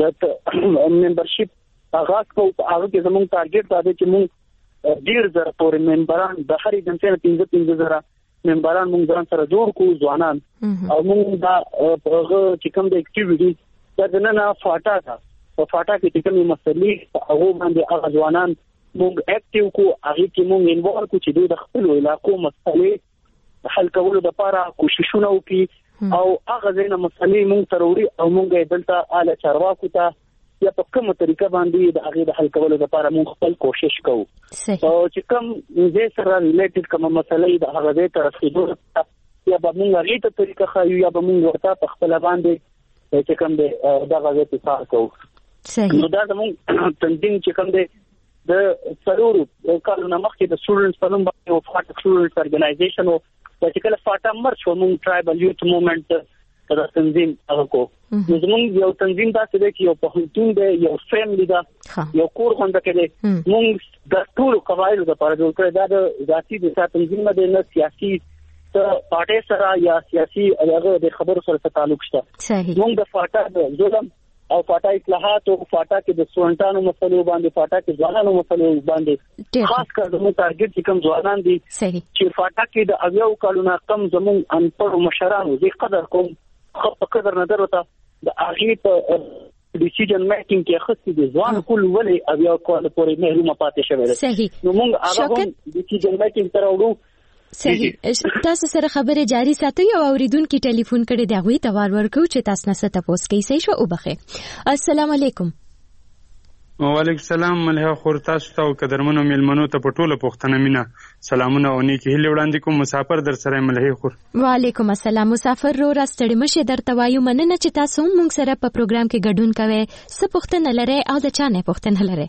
ممبرشپ هغه کو هغه کې زموږ ټارګټ دا دی چې موږ ډیر زره پورې ممبران د هرې جنسي 15 زره ممبران موږ ځان سره جوړ کو ځوانان او موږ دا هغه چې کوم د اکټیویټي دا نه فاټا تا په فاټا کې چې کومې مسلې هغه باندې هغه ځوانان موږ اکټیو کو هغه کې موږ انوالو کو چې دوی د خپل علاقو مسلې حل کولو لپاره کوششونه وکړي او هغه ځینې مسلې موږ تروري او موږ دلته اعلی چارواکو ته یا په کومه طریقه باندې د هغه د حل کولو لپاره موږ خپل کوشش کوو او چې کوم دې سره ریلیټډ کومه مسلې د هغه دې تر رسیدو یا به موږ هغه ته طریقه خایو یا به موږ ورته په خپل باندې چې کوم دې د هغه ته کار کوو نو دا زموږ تنظیم چې کوم دې د څلورو کارونه مخکې د سټوډنټس په نوم باندې او فاټا سټوډنټس اورګنایزیشن او چې کله فاټا مرچ موږ ټرایبل یوث موومېنټ دا تنظیم هغه کو زموږ یو تنظیم تاسو دی چې یو په هوتون دی یو فیملی دا یو کور څنګه کې دی موږ د ټول قبایلو لپاره جوړ کړی دا د ذاتي د تنظیم نه دی نه سیاسي پارټي سره یا سیاسي هغه د خبرو سره تعلق شته موږ د فاټا د ظلم او فاټا اصلاحات او فاټا کې د سټوډنټانو مسلو باندې فاټا کې ځوانانو مسلو باندې خاص کر زموږ ټارګټ چې کوم ځوانان دي چې فاټا کې د اویو کالونو کم زموږ انپړ مشرانو زی قدر کوم خو په قدر نظر وته د هغه په ډیسیژن میکینګ کې خاصه دي ځوان کول ولې او یو کول پورې محروم پاتې شوی دی. صحیح. نو موږ هغه هم ډیسیژن میکینګ تر وړو. صحیح. تاسو سره خبره جاری ساتو یو اوریدونکو ټلیفون کړي دی غوي توار ورکو چې تاسو نه ست تاسو کې صحیح شو وبخه. السلام علیکم. وعلیکم السلام. ملها خور تاسو ته قدرمنو ملمنو ته پټوله پښتنه مینا سلامونه او نیکی هیله وړاندې کوم. مسافر در سره ملها خور. وعلیکم السلام. مسافر رو راستړی مشه درته وایو مننه چې تاسو موږ سره په پروګرام کې ګډون کوئ. څه پښتنه لري او د چا نه پښتنه لري؟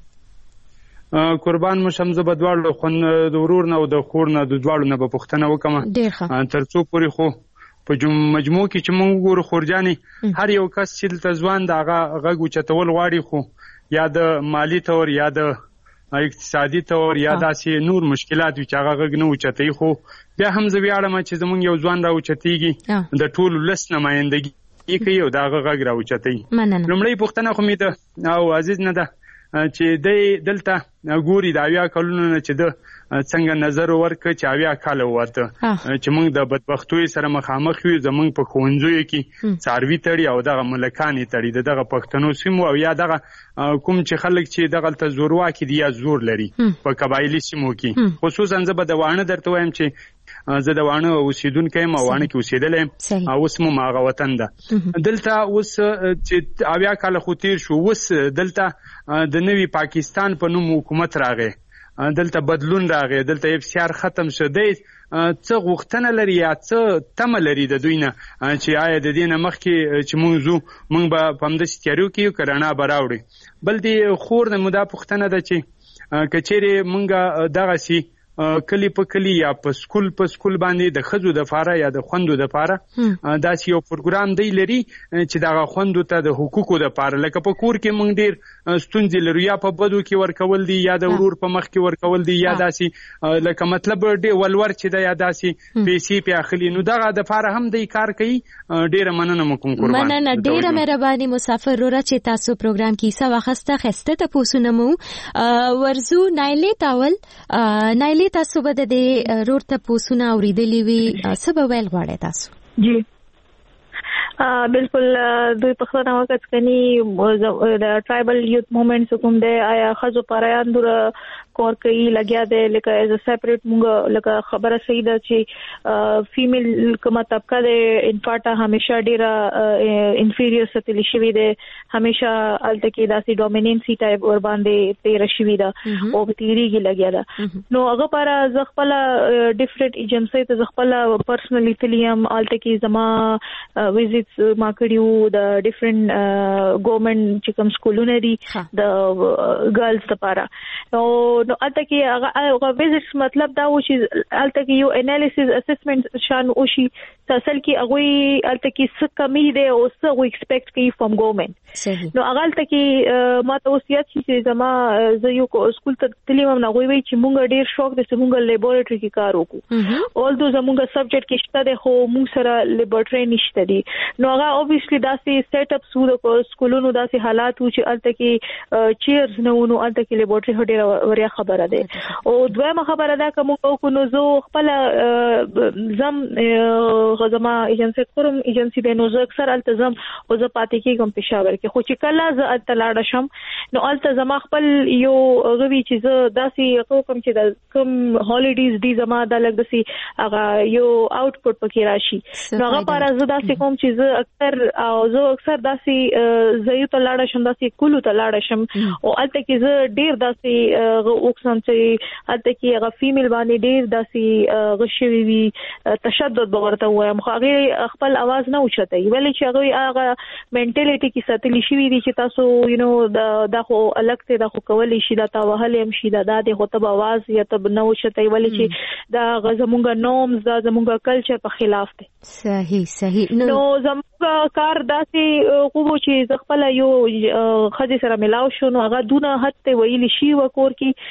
قربان مشم زه بدواړو خو د ورور نه او د خور نه د دواړو نه په پښتنه وکم ترڅو پوری خو په مجموع کې چې موږ ګورو خورجاني هر یو کس چې د ځوان دغه غږ چتول غواړي خو یا د مالی تور یا د اقتصادي تور یا داسې نور مشکلات چې هغه غږ نه اوچتي خو بیا هم زه ویاړم چې زمونږ یو ځوان راوچتيږي د ټولو لس نمائندګي کوي او دغه غږ راوچتي. لومړی پوښتنه خو مې ده او عزیز نه ده چې دلته ګوري د اویا کلونو نه چې د څنګه نظر ورکړ چې اویا کال وته چې موږ د بدبختوي سره مخامخ یو زمونږ په ښوونځیو کې څاروي تړي او دغه ملکانې تړي دغه پښتنو سیمو او یا دغه کوم چې خلک چې دغه ته زورواکي دي یا زور لري په قبایلی سیمو کې خصوصا زه به د وانه درته وایم چې زه د وانه اوسیدونکی یم او وانه کې اوسېدلی او اوس مو هغه وطن ده دلته اوس چې اویا کال خو تیر شو اوس دلته د نوي پاکستان په نوم حکومت راغی دلته بدلون راغی دلته افسیار ختم شو دی څه غوښتنه لري یا څه تمه لري د دوی نه چې آیا د دې نه مخکې چې موږ به په همداسې تیاریو کې یو که رڼا به راوړي. بل دې خور نه مو دا پوښتنه ده چې که چیرې موږ دغسې کلی په کلی یا په سکول باندې د ښځو دپاره یا د خویندو دپاره داسې یو پروګرام دی لري چې دغه خویندو ته د حقوقو دپاره لکه په کور کې موږ ډېر ستونزې لرو یا په بدو کې ورکول دي یا د ورور په مخ کې ورکول دي یا داسې لکه مطلب ډېر ولور چې دی یا داسې پیسې پې اخلي نو دغه دپاره هم دی کار کوي. ډېره مننه مو کوم قربان. مننه ډېره مهرباني مسافر روره چې تاسو پروګرام کې څه واخسته ښایسته تپوسونه مو ورزو نایلې تاول نایلې تاسو به د رور ته پوسونه اوریدلې وي څه به ویل غواړئ تاسو؟ جی بالکل دوی پښتانه وخت کني د ټرایبل یوث موومېنټ کوم دی آیا خزو پرایان دور کور کوي لګیا دی لکه ایز ا سیپریټ مونږ لکه خبره صحیح ده چې فیمیل کومه طبقه ده انفاټا همیشه ډیره انفیریور ستل شوی ده همیشه الته کې داسې ډومیننسي ټایپ ور باندې تیر شوی ده او تیریږي لګیا ده نو هغه پر ځخپل ډیفرنٹ ایجنسی ته ځخپل پرسنلی تلیم الته کې زما ویزټس ما کړیو د ډیفرنٹ ګورنمنت چې کوم سکولونه دي د ګرلز لپاره نو الته کې هغه ویزټس مطلب دا و چې الته کې یو انالیسس اسسمنت شان او شي اصل کې هغه الته کې څه کمی دی او څه و ایکسپیکټ کوي فرام ګورنمنت نو هغه الته کې ما ته اوسیات چې زما زه یو سکول ته تلیم نه غوي چې مونږ ډیر شوق د مونږ لیبارټری کې کار وکړو اول دو زمونږ سبجیکټ کې شته د خو مونږ سره لیبارټری نشته دي نو هغه اوبویسلی داسې سیټ اپ سو د سکولونو داسې حالات و چې الته کې چیرز نه ونو الته کې لیبارټری هډه وریا خبره ده او دویمه خبره ده کوم کو نو زه خپل زم غزما ایجنسی کوم ایجنسی د نو زه اکثر التزام او زه پاتې کېږم پېښور کې خو چې کله زه التلاړ شم نو التزام خپل یو غوي چې زه داسې کوم چې د کوم هالیډیز دي زما د لګ دسي هغه یو آوټپوټ پکې راشي نو هغه پر زه داسې کوم چې زه اکثر داسې زه یو تلاړ شم داسې کولو تلاړ شم او الته کې زه ډیر داسې اوکسن چې الته کې هغه فیمیل باندې ډیر داسې غشوي وي تشدد ورته وایم خو هغه خپل आवाज نه اوچتای ولی چې هغه منټالیټي کې ساتلی شي وي چې تاسو یو نو دا خو الګ ته دا خو کولی شي دا تا وهل هم شي دا د هوته आवाज یا تب نه اوچتای ولی چې دا زمونږ نورمز دا زمونږ کلچر په خلاف دی صحیح نو زمونږ کار داسې خو چې خپل یو خدي سره ملاو شو نو هغه دونه حد ته ویلی شي وکور کې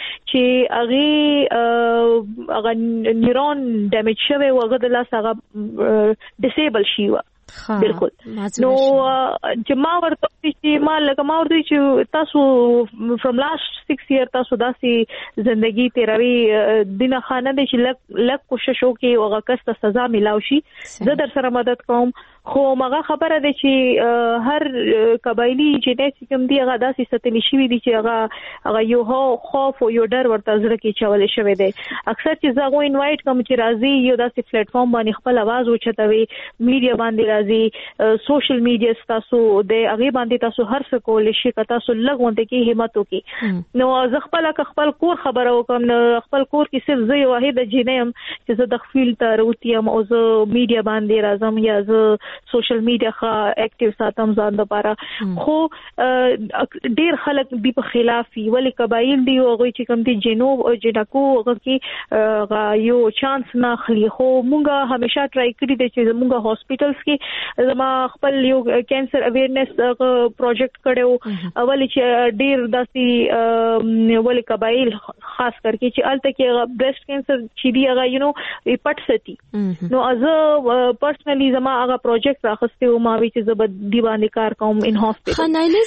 چې هغه نیورون ډیمیج شوی او هغه د لاس هغه ډیسیبل شي بالکل نو چې ما ورته چې تاسو فرام لاست 6 years تاسو داسې ژوندۍ تیروي دینه خانه دې چې لک کوشش وکړي او هغه کس ته سزا ملاوي شي زه در سره مدد کوم خو مغه خبره ده چې هر قبایلی چې کوم دی هغه داسې ستلی شوی دی چې هغه یو خوف او یو ډر ورته زړه کې چولې شوی دی. اکثر چې زه غو انوایټ کوم چې راځي یو داسې پلیټ فارم باندې خپل आवाज اوچتوي، میډیا باندې راځي، سوشل میډیا تاسو د هغه باندې تاسو هر څه کولای شئ، که تاسو لګونته کې همت وکړي. نو زه خپل کور خبره وکم، خپل کور کې صرف زه یو واحده جنم چې زه د خپل ته روتیم او زه میډیا باندې راځم یا زه سوشل میډیا ښه اکټیو ساتم ځان لپاره. خو ډیر خلک دی په خلاف ولی قبایل دی او غوي چې کوم دی جنوب او جنکو هغه کې یو چانس نه خلی. خو مونږه همیشه ټرای کړی دی چې مونږه هاسپټلز کې زما خپل یو کینسر اویرنس پروجیکټ کړو اولی چې ډیر داسي ولی قبایل خاص کرکه چې الته کې بريست کینسر چې دی هغه یو نو پټ ستی. نو از پرسنلی زما هغه پروجیکټ راخسته او ما وی چې زبد دی باندې کار کوم ان هاسپټل. خنایلی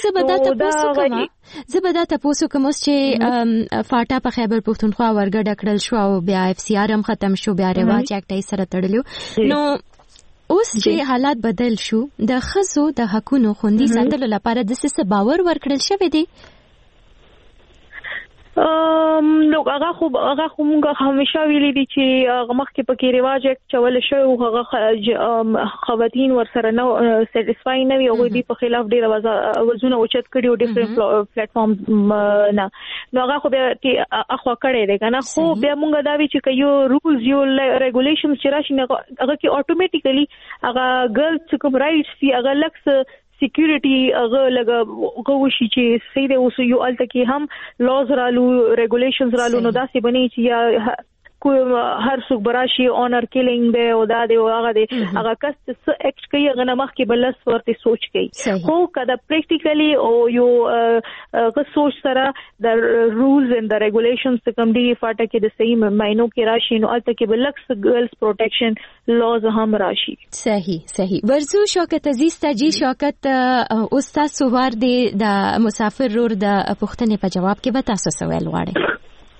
زبدا تاسو کوم چې فاټا په خیبر پختونخوا ورګډ کړل شو او بیا اف سی آر هم ختم شو، بیا رواج اکټ سره تړلو. نو اوس چې حالات بدل شو د خزو د حقونو خوندي ساتلو لپاره د څه باور ورکړل شوی دی؟ نو هغه خو موږ همیشه ویلي دي چې هغه مخکې پکې رواج چول شوی او هغه خواتین ورسره نو سټیسفای نه وي او دوی په خلاف ډیر وزونه اوچت کړي او ډیفرنٹ پلیټ فارم نه. نو هغه خو بیا کې اخوا کړي دی کنه. خو بیا موږ دا وی چې یو رولز یو ریګولیشنز چې راشي هغه کې اتوماتیکلی هغه ګرلز کوم رائټس دی هغه لکس سکیورټي هغه لګه غوشي چې سیده اوس یو الته کې هم لاز رالو ریګولیشنز رالو نو داسې بني چې یا کوم هر څوک براشي اونر کیلینګ دی او دا دی او هغه دی هغه کس څه اکټ کوي هغه نمخ کې بل څه ورته سوچ کوي. خو کدا پریکټیکلی او یو هغه سوچ سره د رولز اند د ریګولیشنز کوم دی فاټه کې د صحیح ماینو کې راشي نو الته کې بل څه ګرلز پروټیکشن لاز هم راشي. صحیح ورزو شوکت عزیز تاجی شوکت استاد سوار دی د مسافر رور د پښتنې په جواب کې به تاسو سوال غواړئ.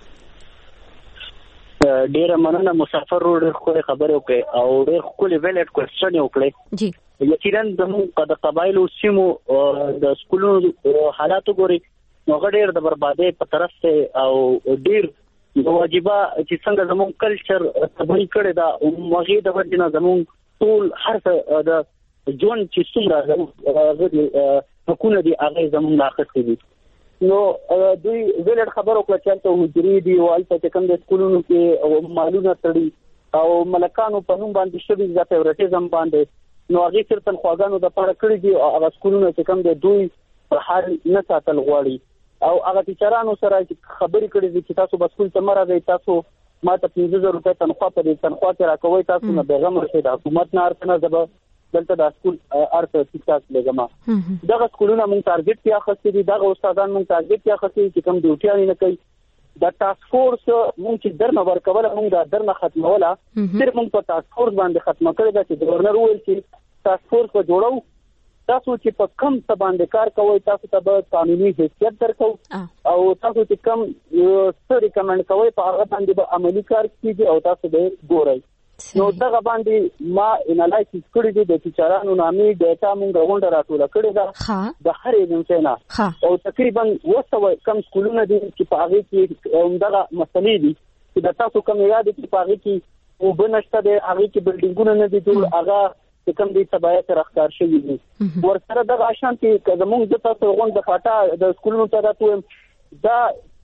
ډیره مننه مسافر ور خو خبرو کې او ډیر خولي ویلټ کوېسچن یو کړی. جی یقینا د قبایلو سیمو د سکولونو حالاتو ګوري نو غډیر د بربادۍ په طرف ته او ډیر واجبہ چې څنګه زموږ کلچر تبعی کړی دا مغه د ورجنه زموږ ټول هر څه د جون چې څومره غوډي حکومت دی هغه زموږ لاخته دي. نو دوی ویلټ خبرو کړه چې حجري دی او البته کوم د سکولونو کې معلومات تړي او ملکانو په نوم باندې شوی د فیورټیزم باندې نو هغه تر تنخواګانو د پاره کړی دی او هغه سکولونو چې کوم د دوی په حال نه ساتل غواړي او هغه ټیچرانو سره خبرې کړې دي چې تاسو بسکول ته مرغی تاسو ماته 15000 روپۍ تنخواه په دې تنخواه کې راکوي تاسو نه پیغام ورشي د حکومت نه ارته زبر دلته د سکول ارته فکس لګما دغه سکولونه مونږ ټارګټ کیا خسته دي دغه استادان مونږ ټارګټ کیا خسته چې کوم ډیوټي نه کوي د ټاسک فورس مونږ چې درنه ورکوله مونږ د درنه ختموله صرف مونږ په ټاسک فورس باندې ختمه کړی دا چې گورنر وویل چې ټاسک فورس په جوړو تاسو چې په کم څه باندې کار کوئ تاسو ته به قانوني حیثیت درکو او تاسو چې کم څه ریکمند کوئ په هغه باندې به عملی کار کیږي او تاسو به ګورئ. نو دغه باندې ما انالایسیس کړی دی د ټیچرانو نامي ډیټا مونږ غونډه راټوله کړې ده د هر ایجنسی نه او تقریبا 200 کم سکولونه دي چې په هغه کې دغه مسلې دي چې د تاسو کوم یاد چې په هغه کې وبنشته د هغه کې بلډینګونه نه دي ټول هغه کوم دي تبعیت راخکار شوی دي ورسره د آشانتي کزمونږ د تاسو غونډه پاټا د سکولونو ته راټوم دا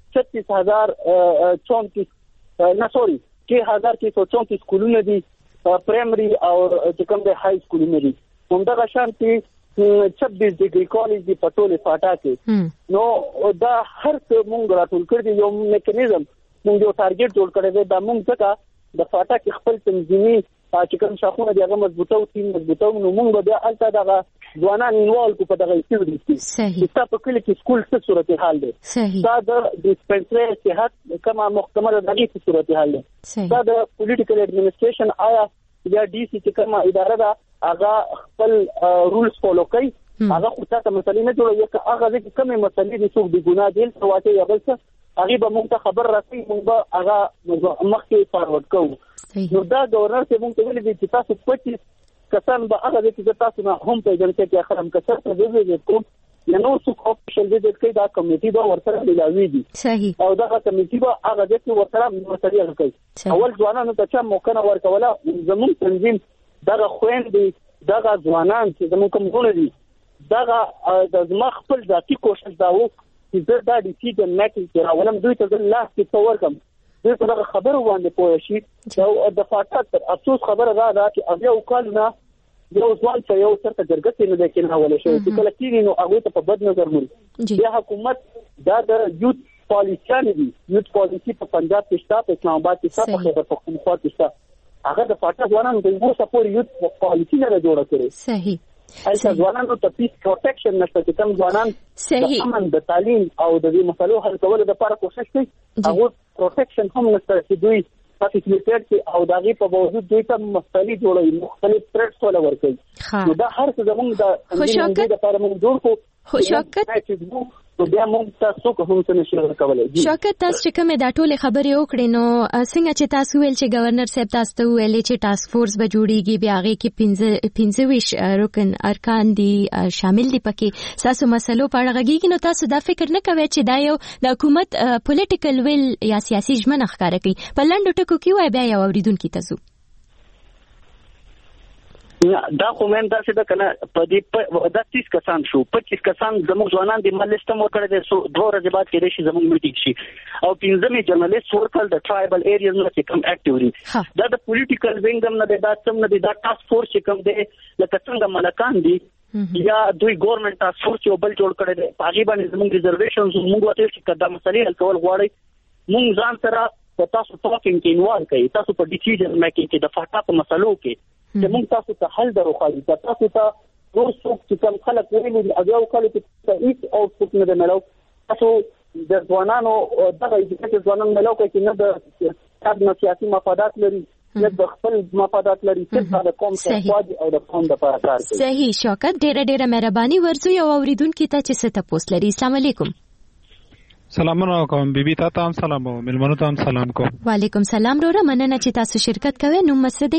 36034 نه سوري 3334 سکولونه دي پرایمري او چې کوم د های سکولونه دي همدا شانتي 26 ډیګري کالج دی په ټوله فاټا کې نو دا هر څه مونږ راټول کړی یو میکانیزم مونږ یو ټارګټ جوړ کړی دی دا مونږ څنګه د فاټا کې خپل تنظیمي چې کوم شاخونه دی هغه مضبوطو تیم مضبوطو نو مونږ بیا الته دغه ځوانان انوالو په دغه ایکټیویټیز کې چې تاسو کله کې سکول څه صورت حال دی دا د ډیسپنسری صحت کومه محکمه د دغه صورت حال دی دا د پولیټیکل اډمنسټریشن آیا یا ډي سي چې کومه اداره ده هغه خپل رولز فالو کوي هغه خو تاسو مسلې نه جوړوي هغه چې کومه مسلې دي څوک دی ګناه دي څه یا بل څه هغه به موږ ته خبر راکړي موږ به هغه مخکې فارورډ کوو نو دا گورنر ته موږ ته ویل دي چې تاسو 25 کسان به هغه چې تاسو نه هم پیژنئ چې اخرم کسر ته ویل کوم نو څو افیشل ویزټ کوي دا کمیټي به ورسره ملاوي دي صحیح او دا کمیټي به هغه چې ورسره مسلې کوي اول ځوانانو ته چې موقع ورکوله زموږ تنظیم دغه خويندې دغه ځوانان چې زموږ کومونه دي دغه د زما خپل ذاتي کوشش دا و چې زه دا ډیسیژن میکینګ راولم دوی ته لاس کې څور کوم دوی په دغه خبرو باندې پوه شي او د فاټات افسوس خبره دا چې هغه وکړنه یو ځوان چې یو سره جرګه نه لیکن حواله شوی چې کله کېږي نو هغه ته په بد نظر مونږ بیا حکومت دا د یوت پالیسیان دي یوت پالیسی په پنجاب کې شته په اسلام آباد کې شته په خیبر پختونخوا کې شته هغه د فاټا ځوانانو د یو سپور یوت پالیسی نه جوړه کړي صحیح هلته ځوانانو ته پیس پروټیکشن نشته چې کوم ځوانان صحیح امن د تعلیم او د دې مسلو حل کولو لپاره کوشش کوي هغه پروټیکشن هم نشته چې دوی فاسیلیټیټ کې او داغي په باوجود دوی ته مختلف جوړوي مختلف تھریټس ولا ورکوي نو دا هر څه زموږ د لپاره موږ جوړ کو خوشاکت نو بیا موږ تاسو کوم څه نشو کولای شوکت تاسو چې کومه دا ټول خبرې وکړې نو څنګه چې تاسو ویل چې گورنر صاحب تاسو ته ویل چې ټاسک فورس به جوړیږي بیا هغه کې 15 رکن ارکان دي شامل دي پکې تاسو مسلو په اړه غږیږي نو تاسو دا فکر نه کوئ چې دا یو د حکومت پولیټیکل ویل یا سیاسي ژمنه ښکاره کوي په لنډو ټکو کې وای بیا یو اوریدونکو تاسو دا کومند دا چې دا کنه په دې د 30 کسان شو 25 کسان زموږ ځوانان د ملستم ورکړل دي سو دوه ورځې بعد کې راشي زموږ میټینګ شي او 15 جرنالیست ورکړل د ټرایبل ایریاز نه چې کوم اکټیو دي دا د پولیټیکل وینګم نه دا څم نه دا ټاسک فورس چې کوم دی لکه څنګه ملکان دي یا دوی ګورنمنت ټاسک فورس یو بل جوړ کړی دی هغه باندې زموږ ریزرویشنز موږ وته چې کدا مسلې حل کول غواړي موږ ځان سره په تاسو ټاکینګ کې انوالو کوي تاسو په ډیسیژن میکینګ کې د فاټا په مسلو کې چې موږ تاسو ته حل دروخایي تاسو ته نور څوک چې کوم خلک ویلي دي هغه خلک ته هیڅ اوټپوټ نه ملو تاسو د ځوانانو دغه ایجوکیټډ ځوانان ملو کوي چې نه د سیاسي مفادات لري نه د خپل مفادات لري چې د قوم ته او د قوم لپاره کار کوي صحیح شوکت ډېره مهرباني ورزو یو اوریدونکو ته چې ست پوسټ لري السلام علیکم سلامونه کوم بیبي تاسو هم سلام او ملمنو ته هم سلام کوم وعلیکم سلام وروره مننه چې تاسو شرکت کوئ نو مسدي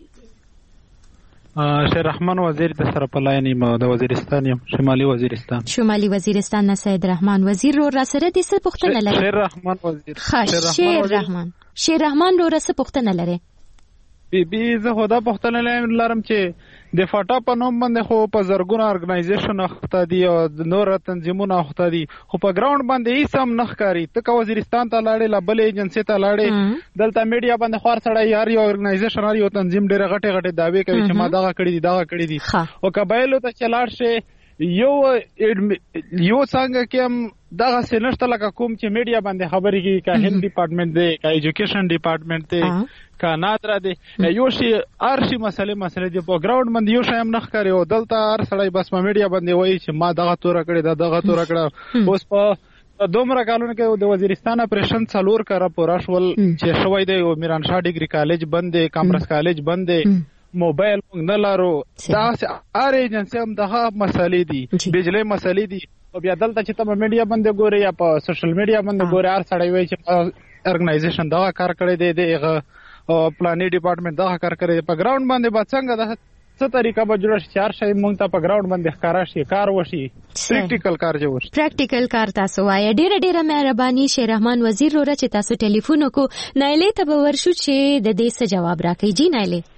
شیر رحمان وزیر د سره پلاینی ما د وزیرستان یم شمالي وزیرستان نه سید رحمان وزیر را سره د څه پوښتنه لري شیر رحمان وزیر شیر رحمان رو رسه پوښتنه لري بي زه خدا پوښتنه لرم چې د فاټا په نوم باندې خو په زرګونو ارګنایزیشن اخته دي او نور تنظیمونه اخته دي خو په ګراوند باندې هیڅ هم نه ښکاري ته وزیرستان ته لاړې لبل ایجنسی ته لاړې دلته میډیا باندې خور سړی یو ارګنایزیشن یو تنظیم ډېر غټه دعوی کوي چې ما دغه کړی دي او قبایلو ته چلاړ شي یو څنګه کې هم دغه سینشت لکه کوم چې میډیا باندې خبرې کوي کا هیلث ډپارټمنټ دی کا ایجوکیشن ډپارټمنټ دی کا نادر دی یو شی ارشي مسله دی په ګراوند باندې یو شی هم نه ښکاري او دلته هر سړی بس په میډیا باندې وایي چې ما دغه تور کړی اوس په دومره کالونو کې د وزیرستان اپریشن 4 کړه پورا شول چې شوی دی او میران شاه ډیګري کالج بند دی کامرس کالج بند دی موبایل نه لارو دا ار ایجنسی هم دغه مسلې دي بجلی مسلې دي او بیا دلته چې تم میډیا باندې ګوري یا په سوشل میډیا باندې ګوري هر سړی وایي چې ارګنایزیشن دا کار کړی دی دغه پلانې ډپارټمنټ دا کار کړی په ګراوند باندې به څنګه د څه طریقه به جوړ شي چار شي مونږ ته په ګراوند باندې ښکارا شي کار وشي پریکټیکل کار تاسو وایي ډېره مهرباني شیر رحمان وزیر وروره چې تاسو ټلیفون وکړو نایلې ته به ورشو چې د دې څه جواب راکړي جی نایلې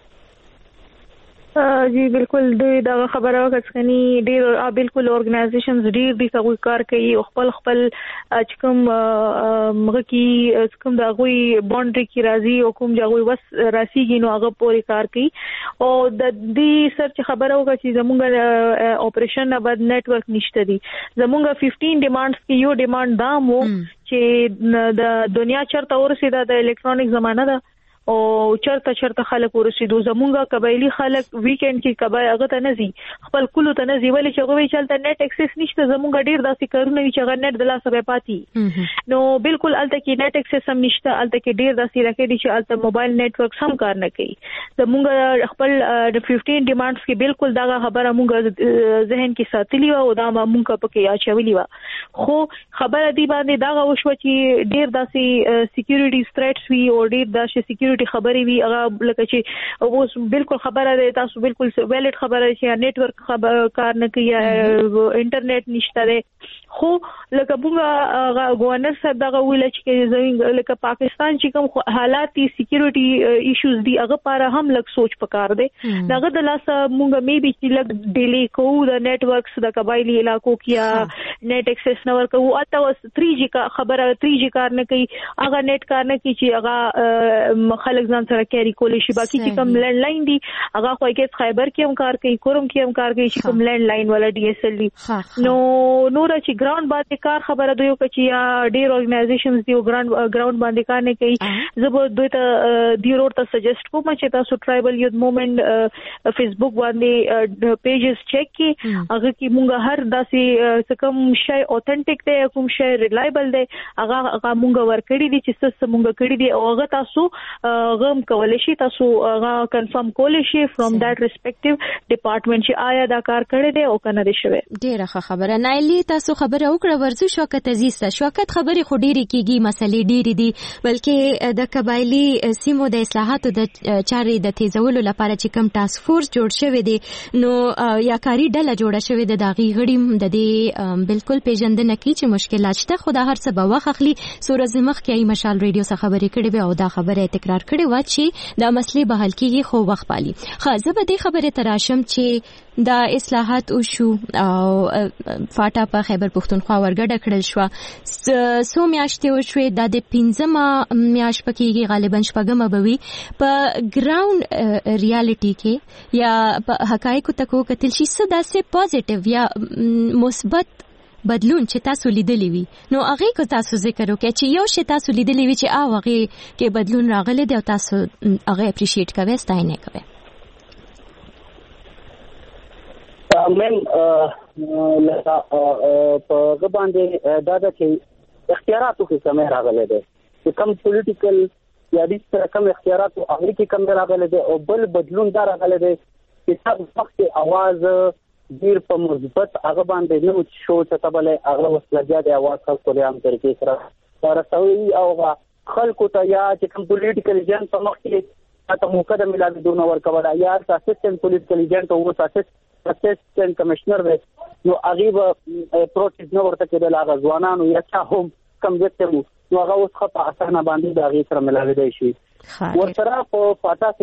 جی بالکل دا خبره وکړنی ډیر بالکل اورګنایزیشنز ډیر دي څنګه کار کوي او خپل کوم مګه کی کوم دا غوي باونډري کی راځي او کوم جاوي وس راسيږي نو هغه پوری کار کوي او د دې سرچ خبره وکړه چې زموږ اپریشن نه بعد نتورک نشته دي زموږ 15 ډیمانډز کې یو ډیمانډ دا مو چې د دنیا چرته ورسېده د الکترونیک زمانہ ده او چرته خلک ورسېدو زمونږه قبایلی خلک ویکند کې کبای هغه ته نزي خپل کلو ته نزي ولې چې هغه چلته نت اکسس نشته زمونږ ډیر داسې کارونه وی چې هغه نت د لاسه به پاتې نو بالکل الته کې نت اکسس هم نشته الته کې ډیر داسې راکې دي چې الته موبایل نتورک هم کار نه کوي زمونږ خپل د 15 ډیمانډز کې بالکل دا خبره مونږ ذهن کې ساتلی و او دا مونږ پکې اچولې و خو خبره دی باندې دا وشو چې ډیر داسې سکیورټي ثریټس وی او ډیر داسې سکیورټي خبرې وي هغه لکه چې اوس بالکل خبره ده تاسو بالکل ویلیډ خبره چې نتورک خبر کار نه کوي انټرنیټ نشته ده خو لکه موږ گورنر صاحب دا ویل چې زموږ لکه پاکستان چې کوم حالات دي سکیورټي ایشوز دي هغه لپاره هم لږ سوچ پکار دی داغه د لاسه موږ مې به چې لږ ډیلی کوو د نتورکس د قبایلی علاقو کې یا نت ایکسس نه ورکوو اته 3G کا خبره 3G کار نه کوي هغه نت کار نه کوي چې هغه خلک ځان سره کیری کولی شي باقي چې کوم لینډ لاین دي هغه خو کې خیبر کې هم کار کوي کورم کې هم کار کوي چې کوم لینډ لاین ولا DSL دي نو نور چې ګراوند باندې کار خبره دوی کوي یا ډیر ارګنایزیشنز دی ګراوند باندې کار نه کوي زه به دوی ته دی روډ ته سجست کوم چې تاسو ټرایبل یوث موومېنټ فیسبوک باندې پیجز چیک کی هغه کې مونږ هر داسې کوم شی اوثنټیک دی کوم شی ریلایبل دی هغه مونږ ورکړی دي چې څه مونږ کړی دي او هغه تاسو غم کولای شي تاسو هغه کنفرم کولای شي فرام دات ریسپیکټیو ډپارټمنټ چې آیا دا کار کړی دی او کنه دی شوی ډیره خبره نایلی تاسو خبره وکړه ورزو شوکت عزیز شوکت خبرې خو ډیره کیږي مسلې ډیره دي بلکې د قبایلی سیمو د اصلاحاتو د چارې د تیزولو لپاره چې کوم ټاسک فورس جوړ شوی دی نو یا کاری ډله جوړه شوی د داغي غړي د دې بالکل پیژندنه کی چې مشکلات شته خو دا هر څه به واخلي سورز مخ کې مشال ریډیو څخه خبرې کړې به او دا خبره تکرار کړې و چې دا مسلې به حل کیږي خو وخت پالي خاصه به دې خبره تراشم چې دا اصلاحات او شو او فاټا په خیبر پختونخوا ورګډه کړل شو سو میاشتې او شوې د 15 میاشت پکېږي غالبا شپږم بوي په ګراوند ریالټي کې یا په حقایقو تکو کتل شي څه داسې پوزټیو یا مثبت بدلون چې تاسو لیدلی وي نو هغه کو تاسو ذکر وکړئ چې یو شی تاسو لیدلی وي چې هغه کې بدلون راغلی دی او تاسو هغه اپریشیټ کوئ ستاینه کوئ من لکه په باندې دا چې اختیاراتو کې کمی راغلی دی چې کم پولیټیکل یا د سره کم اختیاراتو هغه کې کم راغلی دی او بل بدلون دا راغلی دی چې تاسو وخت आवाज ډیر په مثبت هغه باندې نو شو چې تبله هغه وسلګیا دی आवाज خلکو له عام طریقې سره رسوي او خلکو ته یا چې کم پولیټیکل ایجنټ په مخ کې تاسو موقع د ملاد دونه ورکوي یا اسسټنټ پولیټیکل ایجنټ او اسسټنټ کمشنر دی نو هغه پروټیز نو ورته کېدل هغه ځوانانو یا چا هم کم وکړو نو هغه اوس خطا اسانه باندې د هغه سره ملاوي دی شي ورسره په فاټا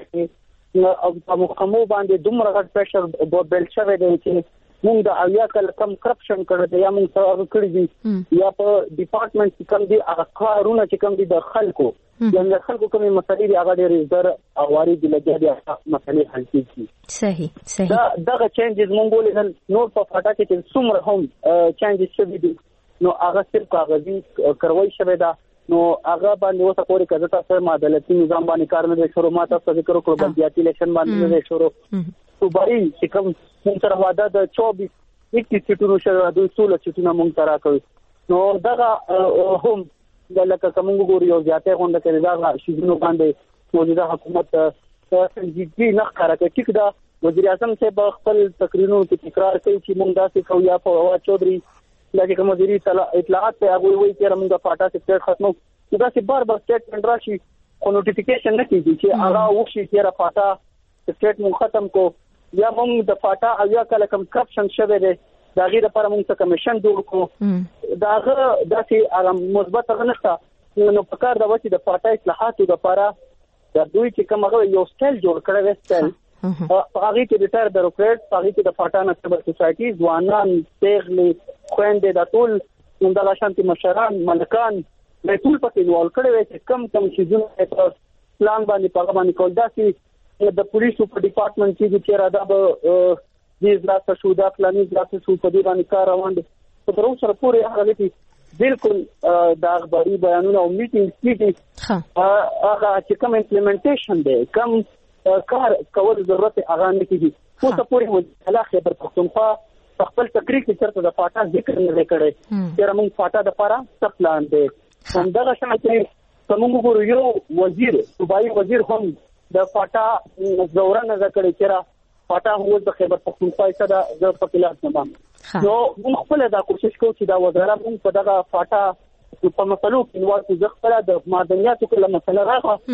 سیکټر او په مخمو باندې دومره غټ پریشر بل شوی دی چې موږ د اویا کله کم کرپشن کړی دی یا موږ سره کړی دي یا په ډپارټمنټ کې کم دي هغه کارونه چې کم دي د خلکو د خلکو کومې مسلې دي هغه ډېرې زر اواري دي لګیا دي مسلې حل کیږي صحیح دغه چینجز موږ ولیدل نور په فاټا کې چې څومره هم چینجز شوي دي نو هغه صرف کاغذي کاروي شوی دا نو هغه باندې اوسه پورې کزه تاسو عدالتي نظام باندې کار نه شروع ما تاسو ذکر وکړو بلدیاتي الیکشن باندې نه شروع صوبایي چې کوم موږ سره واده د 24 سیټونو شوی د 16 سیټونو موږ سره کوي نو دغه هم د لکه کومو ګوري او ځاتې غونډه کوي دا شیزونو باندې موجوده حکومت سنجیدګي نه ښکارا کوي چې دا وزیر اعظم صاحب خپل تقریرونو کې تکرار کوي چې موږ داسې کوو یا په هوا چودري لکه کوم وزیر اطلاعات ته هغه وایي چې موږ فاټا سیکټر ختمو دا چې بار سټیټمنټ راشي خو نوټیفیکیشن نه کیږي چې هغه وشي چې را فاټا سیکټر موږ ختم کو یا موږ د فاټا او یا کله کوم کرپشن شوه دی دا غیر لپاره موږ څه کمیشن جوړ کو داغه داسې مثبت غنښت نو په کار د وتی د فاټا اصلاحاتو لپاره د دوی چې کوم هغه یو سټایل جوړ کړی وي سټایل هغه کې د ټر بیروکریټ هغه کې د فاټا نسبت سوسایټي ځوانان پیغلي خويندې د ټول مندلا شانتي مشران ملکان د ټول پکې انوالو کړی وي چې کم چیزونه په پلان باندې په باندې کول داسې د پولیسو په ډپارټمنټ کې چې را دا دې ځاسته شو دا پلاني ځاسته شو په دې باندې کار روان دي په تر اوسه پورې هغه کې بالکل دا خبري بیانونه او میټینګ هغه چې کوم امپلیمنټیشن دی کوم کار کول ضرورت هغه نه کیږي خو څه پورې وځه خبر پښتونخوا خپل تقریر کې چرته د فاټا ذکر نه کړي چې موږ فاټا د لپاره څه پلان دی همدغه شانتي کوم ګورو یو وزیر صوبایي وزیر هم د فاټا زورانه ذکر کړي فاټا هو د خیبر پختونخوا څخه د پپلار نظام نو موږ خپل دا کوشش کوو چې دا وزارت موږ په دغه فاټا په مسلو کې نو چې خپل د معدنیاتو کله مسله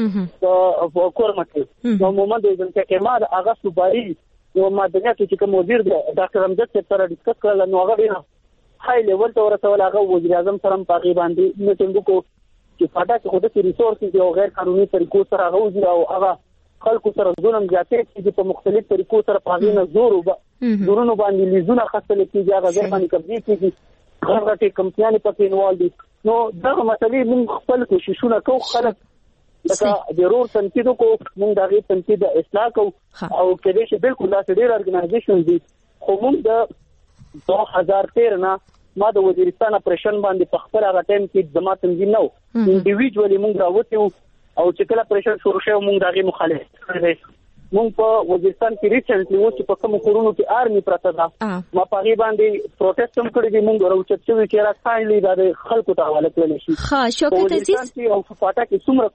راغله په کورمه کې نو مومن د ځنکه کمال هغه صوبایي نو معدنیاتو چې کوم وزیر ډاکټر امجد سره ډیسکس کړل نو هغه ډیر هاي لیول ته ورسول هغه وزیر اعظم سره په غي باندې میټینګ کو چې فاټا کې خود کې ریسورسز او غیر قانوني طریقو سره هغه او هغه خلکو سره ظلم زیاتې چې په مختلف طریقو سره په غي نه زورونو باندې لیزونه خاصه کیږي هغه ځای باندې قبضه کیږي غټي کمپنیانې پکې انوال دي نو دا مسلې موږ خپل کوششونه کوو خلک لکه د رور تنقید کو موږ د غي تنقید اصلاح کوو او کله چې بالکل دا ډېر ارګنایزیشن دي خو موږ د 2013 نه ما د وزیرستان پرشن باندې په خپل هغه ټیم کې جماعت تنظیم نو انډیویډوالي موږ راوته او چې کله پرشن شروع شو موږ دغه مخالفت کړی مونږ په وزیرستان کې ریسنټلی و چې په کوم کورونو کې آرمي پراته ده ما په غي باندې پروټیسټ هم کړی دي مونږ راوچت شوی چې راځي د خلکو ته حواله کړل شي ها شوکت عزیز او په پاټا کې څومره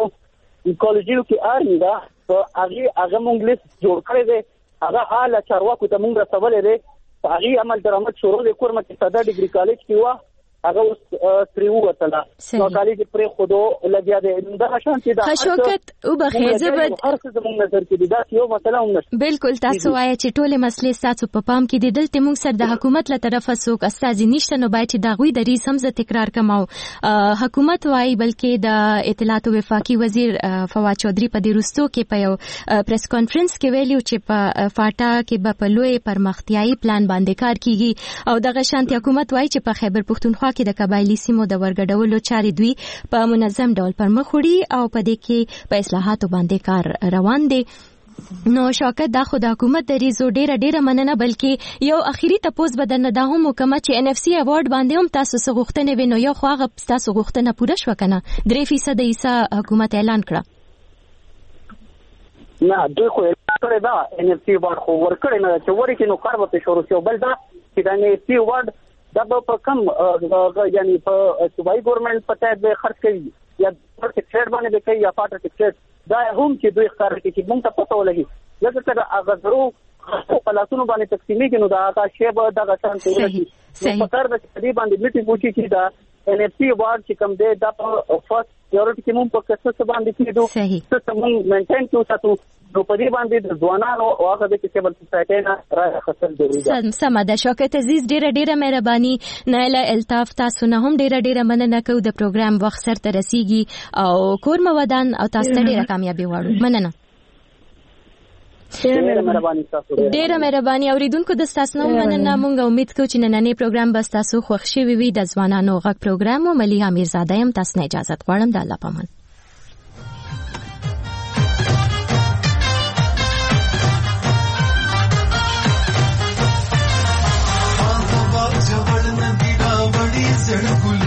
کالجونو کې آرمي ده په هغه مونږ لیست جوړ کړی دی هغه حاله چارواکو ته مونږ رسولې ده په هغه عمل درآمد شروع د کورمه کې ساده ډیګري کالج کې و هغه اوس تریو وتلا نو کالج پرې خودو لګیا دی دا شانتي دا شوکت او بخیزه بد هر څه زموږ نظر کې دا یو مسله هم نشته بالکل تاسو وایي چې ټول مسلې تاسو په پام کې دي دلته موږ سره د حکومت له طرفه څوک استاذ نشته نو باید چې دا غوي د ریس هم تکرار کماو حکومت وایي بلکې د اطلاعات او وفاقي وزیر فواد چودري په دې رستو کې په یو پریس کانفرنس کې ویلو چې په فاټا کې په لوی پرمختیايي پلان باندې کار کیږي او دغه شانتي حکومت وایي چې په خیبر پختونخوا کې د قبایلی سیمو د ورګډولو چارې دوی په منظم ډول پرمخ وړي او په دې کې په اصلاحاتو باندې کار روان دي نو شوکت دا خو د حکومت د ریزو ډیره مننه بلکې یو اخیری تپوس بدن دا هم حکومت چې ان اف سی ایوارډ باندې هم تاسو څه غوښتنه وینئ یو خو هغه تاسو غوښتنه پوره شو کنه 3% ایسا حکومت اعلان کړ نه دوی خو کړی دا ان اف سی ایوارډ خو ورکړی نه چې ورکې نو کار به شروع شو بل دا چې دا ان اف سی ایوارډ دا په کم یعنی په صوبایي ګورنمنت په تحت به خرڅ کوي یا پر ټیکټ باندې کوي یا پاټ ټیکټ دا هم چې دوی ښکار کوي چې موږ ته پته ولګي لکه څنګه هغه ضرور په لاسونو باندې تقسیمي کې نو دا هغه شی به دغه شان کوي نو په کار د دې باندې میټینګ وشي چې دا ان اف سی ایوارډ چې کوم دی دا په فرست پریورټي کې موږ په کیسه باندې کېدو څه موږ مینټین کوو ساتو نو په دې باندې د ځوانانو او هغه د سیول سوسایټي نه راخصل ضروري ده سمه شوکت عزیز ډیره مهرباني نایله الطاف تاسو نه هم ډیره مننه کوم د پروګرام وخت سره رسیږي او کور مودان او تاسو ته ډیره کامیابی غواړم مننه ډیره مهرباني اوریدونکو د تاسو نه مننه مونږ امید کوو چې نننې پروګرام به تاسو خوښ شي وي د ځوانانو غږ پروګرام او مليحه میرزاده هم تاسو نه اجازه غواړم د الله پامان जवळ नदी रावडी जळकुल